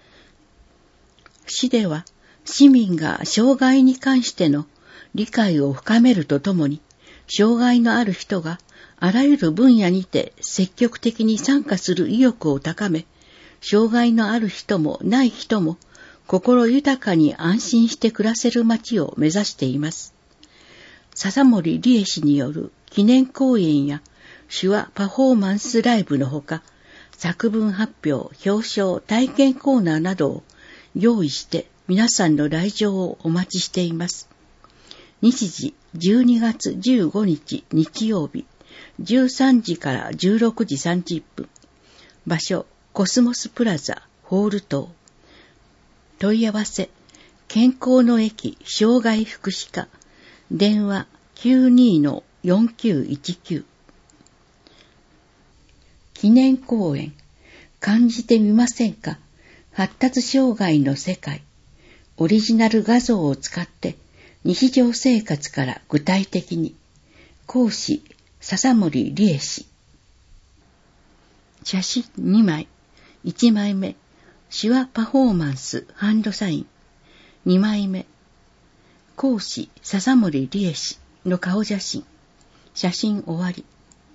[SPEAKER 1] 市では、市民が障害に関しての理解を深めるとともに、障害のある人があらゆる分野にて積極的に参加する意欲を高め、障害のある人もない人も心豊かに安心して暮らせる街を目指しています。笹森理恵氏による記念講演や手話パフォーマンスライブのほか、作文発表、表彰、体験コーナーなどを用意して皆さんの来場をお待ちしています。日時じゅうにがつじゅうごにち日曜日、じゅうさんじからじゅうろくじさんじゅっぷん。場所、コスモスプラザ、ホール棟。問い合わせ、健康の駅障害福祉課、電話 きゅうにー のよんきゅういちきゅう。記念講演、感じてみませんか？発達障害の世界。オリジナル画像を使って日常生活から具体的に。講師、笹森理恵氏。写真にまい。いちまいめ、手話パフォーマンスハンドサイン。にまいめ、講師、笹森理恵氏の顔写真。写真終わり。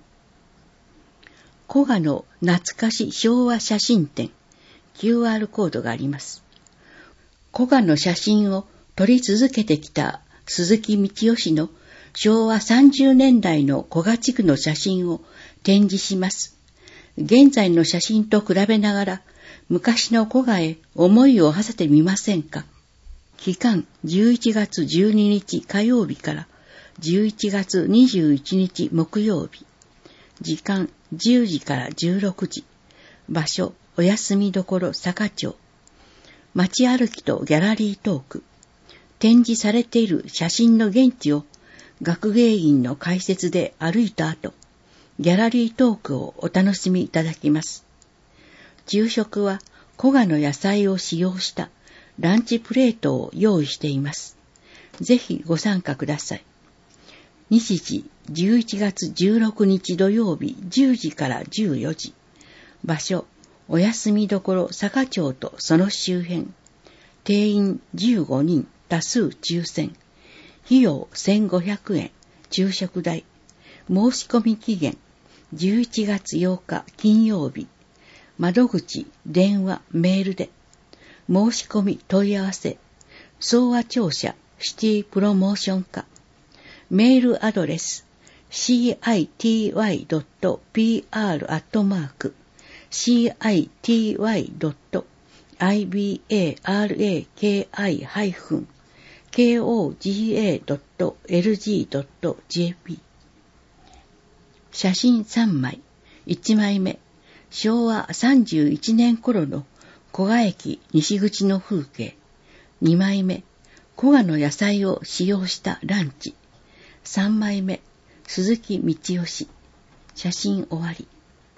[SPEAKER 1] 古賀の懐かし昭和写真展。キューアール コードがあります。古賀の写真を撮り続けてきた鈴木道夫氏の昭和さんじゅうねんだいの古賀地区の写真を展示します。現在の写真と比べながら昔の古賀へ思いを馳せてみませんか。期間じゅういちがつじゅうににち火曜日からじゅういちがつにじゅういちにち木曜日。時間じゅうじからじゅうろくじ。場所お休みどころ坂町。街歩きとギャラリートーク。展示されている写真の現地を学芸員の解説で歩いた後、ギャラリートークをお楽しみいただきます。昼食は古賀の野菜を使用したランチプレートを用意しています。ぜひご参加ください。日時じゅういちがつじゅうろくにち土曜日じゅうじからじゅうよじ。場所お休みどころ坂町とその周辺。定員じゅうごにん多数抽選。費用せんごひゃくえん。昼食代。申し込み期限じゅういちがつようか金曜日。窓口、電話、メールで。申し込み問い合わせ。総和庁舎シティプロモーション課。メールアドレス シーアイティーワイドットピーアール アットマーク シーアイティーワイドットアイビーエーアールエーケーアイ ハイフン ケーオージーエードットエルジードットジェーピー。 写真さんまい。いちまいめ、昭和さんじゅういちねん頃の古賀駅西口の風景。にまいめ、古賀の野菜を使用したランチ。さんまいめ、鈴木道夫氏。写真終わり。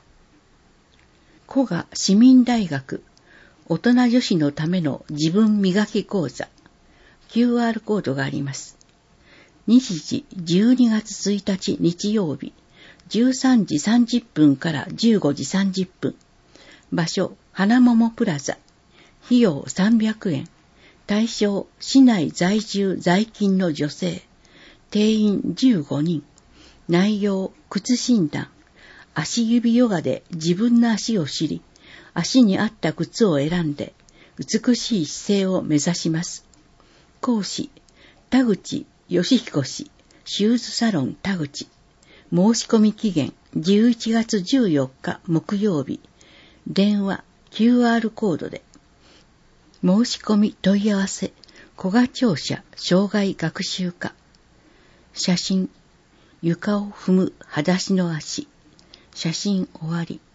[SPEAKER 1] 古賀市民大学大人女子のための自分磨き講座。キューアール コードがあります。日時じゅうにがつついたち日曜日、じゅうさんじさんじゅっぷんからじゅうごじさんじゅっぷん。場所、花桃プラザ。費用さんびゃくえん。対象、市内在住在勤の女性。定員じゅうごにん。内容、靴診断。足指ヨガで自分の足を知り、足に合った靴を選んで、 美しい姿勢を目指します。講師、田口義彦氏、シューズサロン田口。申し込み期限じゅういちがつじゅうよっか木曜日。電話 キューアール コードで。申し込み問い合わせ、古賀庁舎障害学習課。写真、床を踏む裸足の足。写真終わり。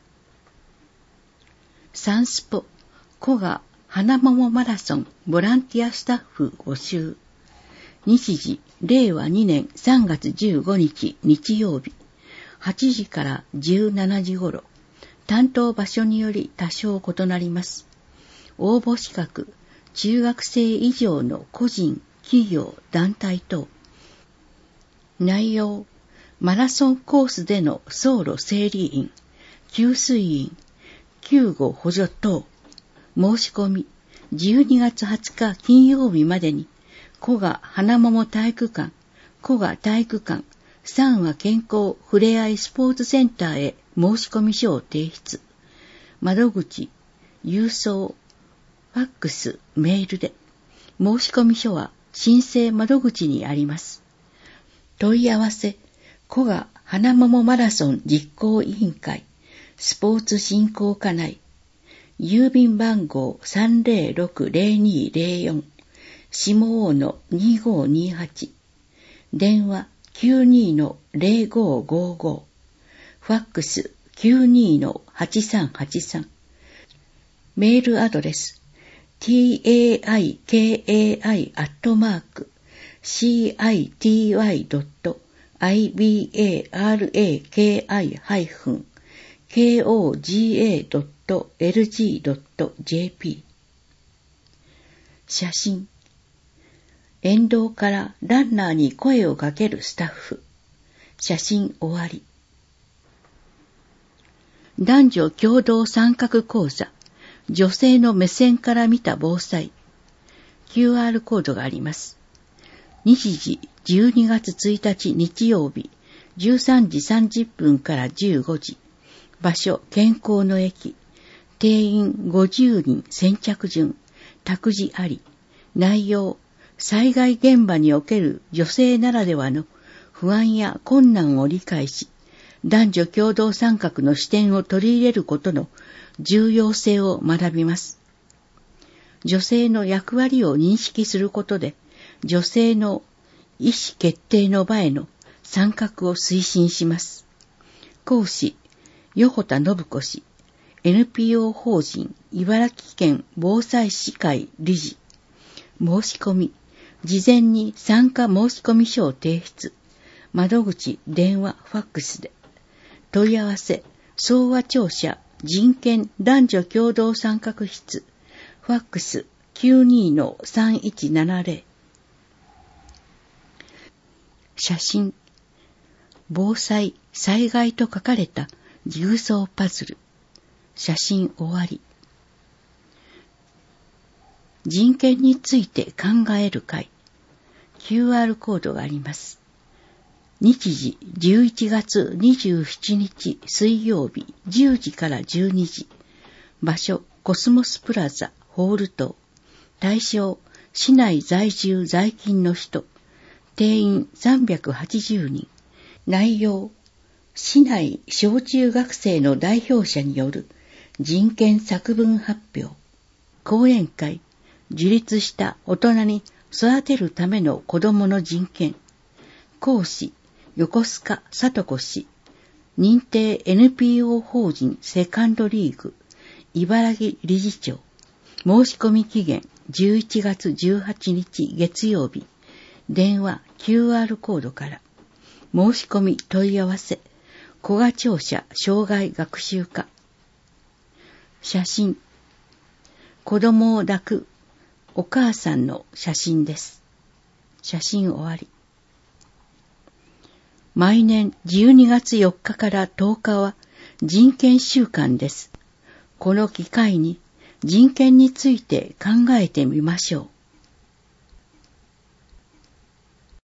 [SPEAKER 1] サンスポ、古賀花桃マラソンボランティアスタッフ募集。日時、れいわにねんさんがつじゅうごにち日曜日。はちじからじゅうしちじ頃。担当場所により多少異なります。応募資格、中学生以上の個人、企業、団体等。内容、マラソンコースでの走路整理員、給水員、救護補助等。申し込み、じゅうにがつはつか金曜日までに、古賀花桃体育館、古賀体育館、三和健康ふれあいスポーツセンターへ申し込み書を提出。窓口、郵送、ファックス、メールで。申し込み書は申請窓口にあります。問い合わせ、古賀花桃マラソン実行委員会、スポーツ振興課内。郵便番号 さんぜろろくぜろにぜろよん、下大野にごにはち。電話 きゅうにのぜろごごご。ファックス きゅうにのはちさんはちさん。メールアドレス ティーエーアイケーエーアイ アットマーク シーアイティーワイ ドット アイビーエーアールエーケーアイ ハイフン ケーオージーエー ドット エルジー ドット ジェーピー。写真。沿道からランナーに声をかけるスタッフ。写真終わり。男女共同参画講座。女性の目線から見た防災。キューアール コードがあります。日時じゅうにがつついたち日曜日、じゅうさんじさんじゅっぷんからじゅうごじ。場所、健康の駅。定員ごじゅうにん先着順。託児あり。内容、災害現場における女性ならではの不安や困難を理解し、男女共同参画の視点を取り入れることの重要性を学びます。女性の役割を認識することで、女性の意思決定の場への参画を推進します。講師、横田信子氏、エヌピーオー 法人茨城県防災士会理事。申し込み、事前に参加申し込み書を提出。窓口、電話、ファックスで。問い合わせ、総和庁舎人権男女共同参画室。ファックス きゅうにのさんいちななぜろ。写真。防災、災害と書かれたジグソーパズル。写真終わり。人権について考える会。キューアール コードがあります。日時じゅういちがつにじゅうしちにち水曜日じゅうじからじゅうにじ。場所、コスモスプラザホール棟。対象、市内在住在勤の人。定員さんびゃくはちじゅうにん。内容、市内小中学生の代表者による人権作文発表。講演会、自立した大人に育てるための子どもの人権。講師、横須賀聡子氏。認定 エヌピーオー 法人セカンドリーグ。茨城理事長。申し込み期限じゅういちがつじゅうはちにち月曜日。電話 キューアール コードから。申し込み問い合わせ。古賀庁舎障害学習課。写真。子供を抱くお母さんの写真です。写真終わり。毎年じゅうにがつよっかからとおかは人権週間です。この機会に人権について考えてみましょう。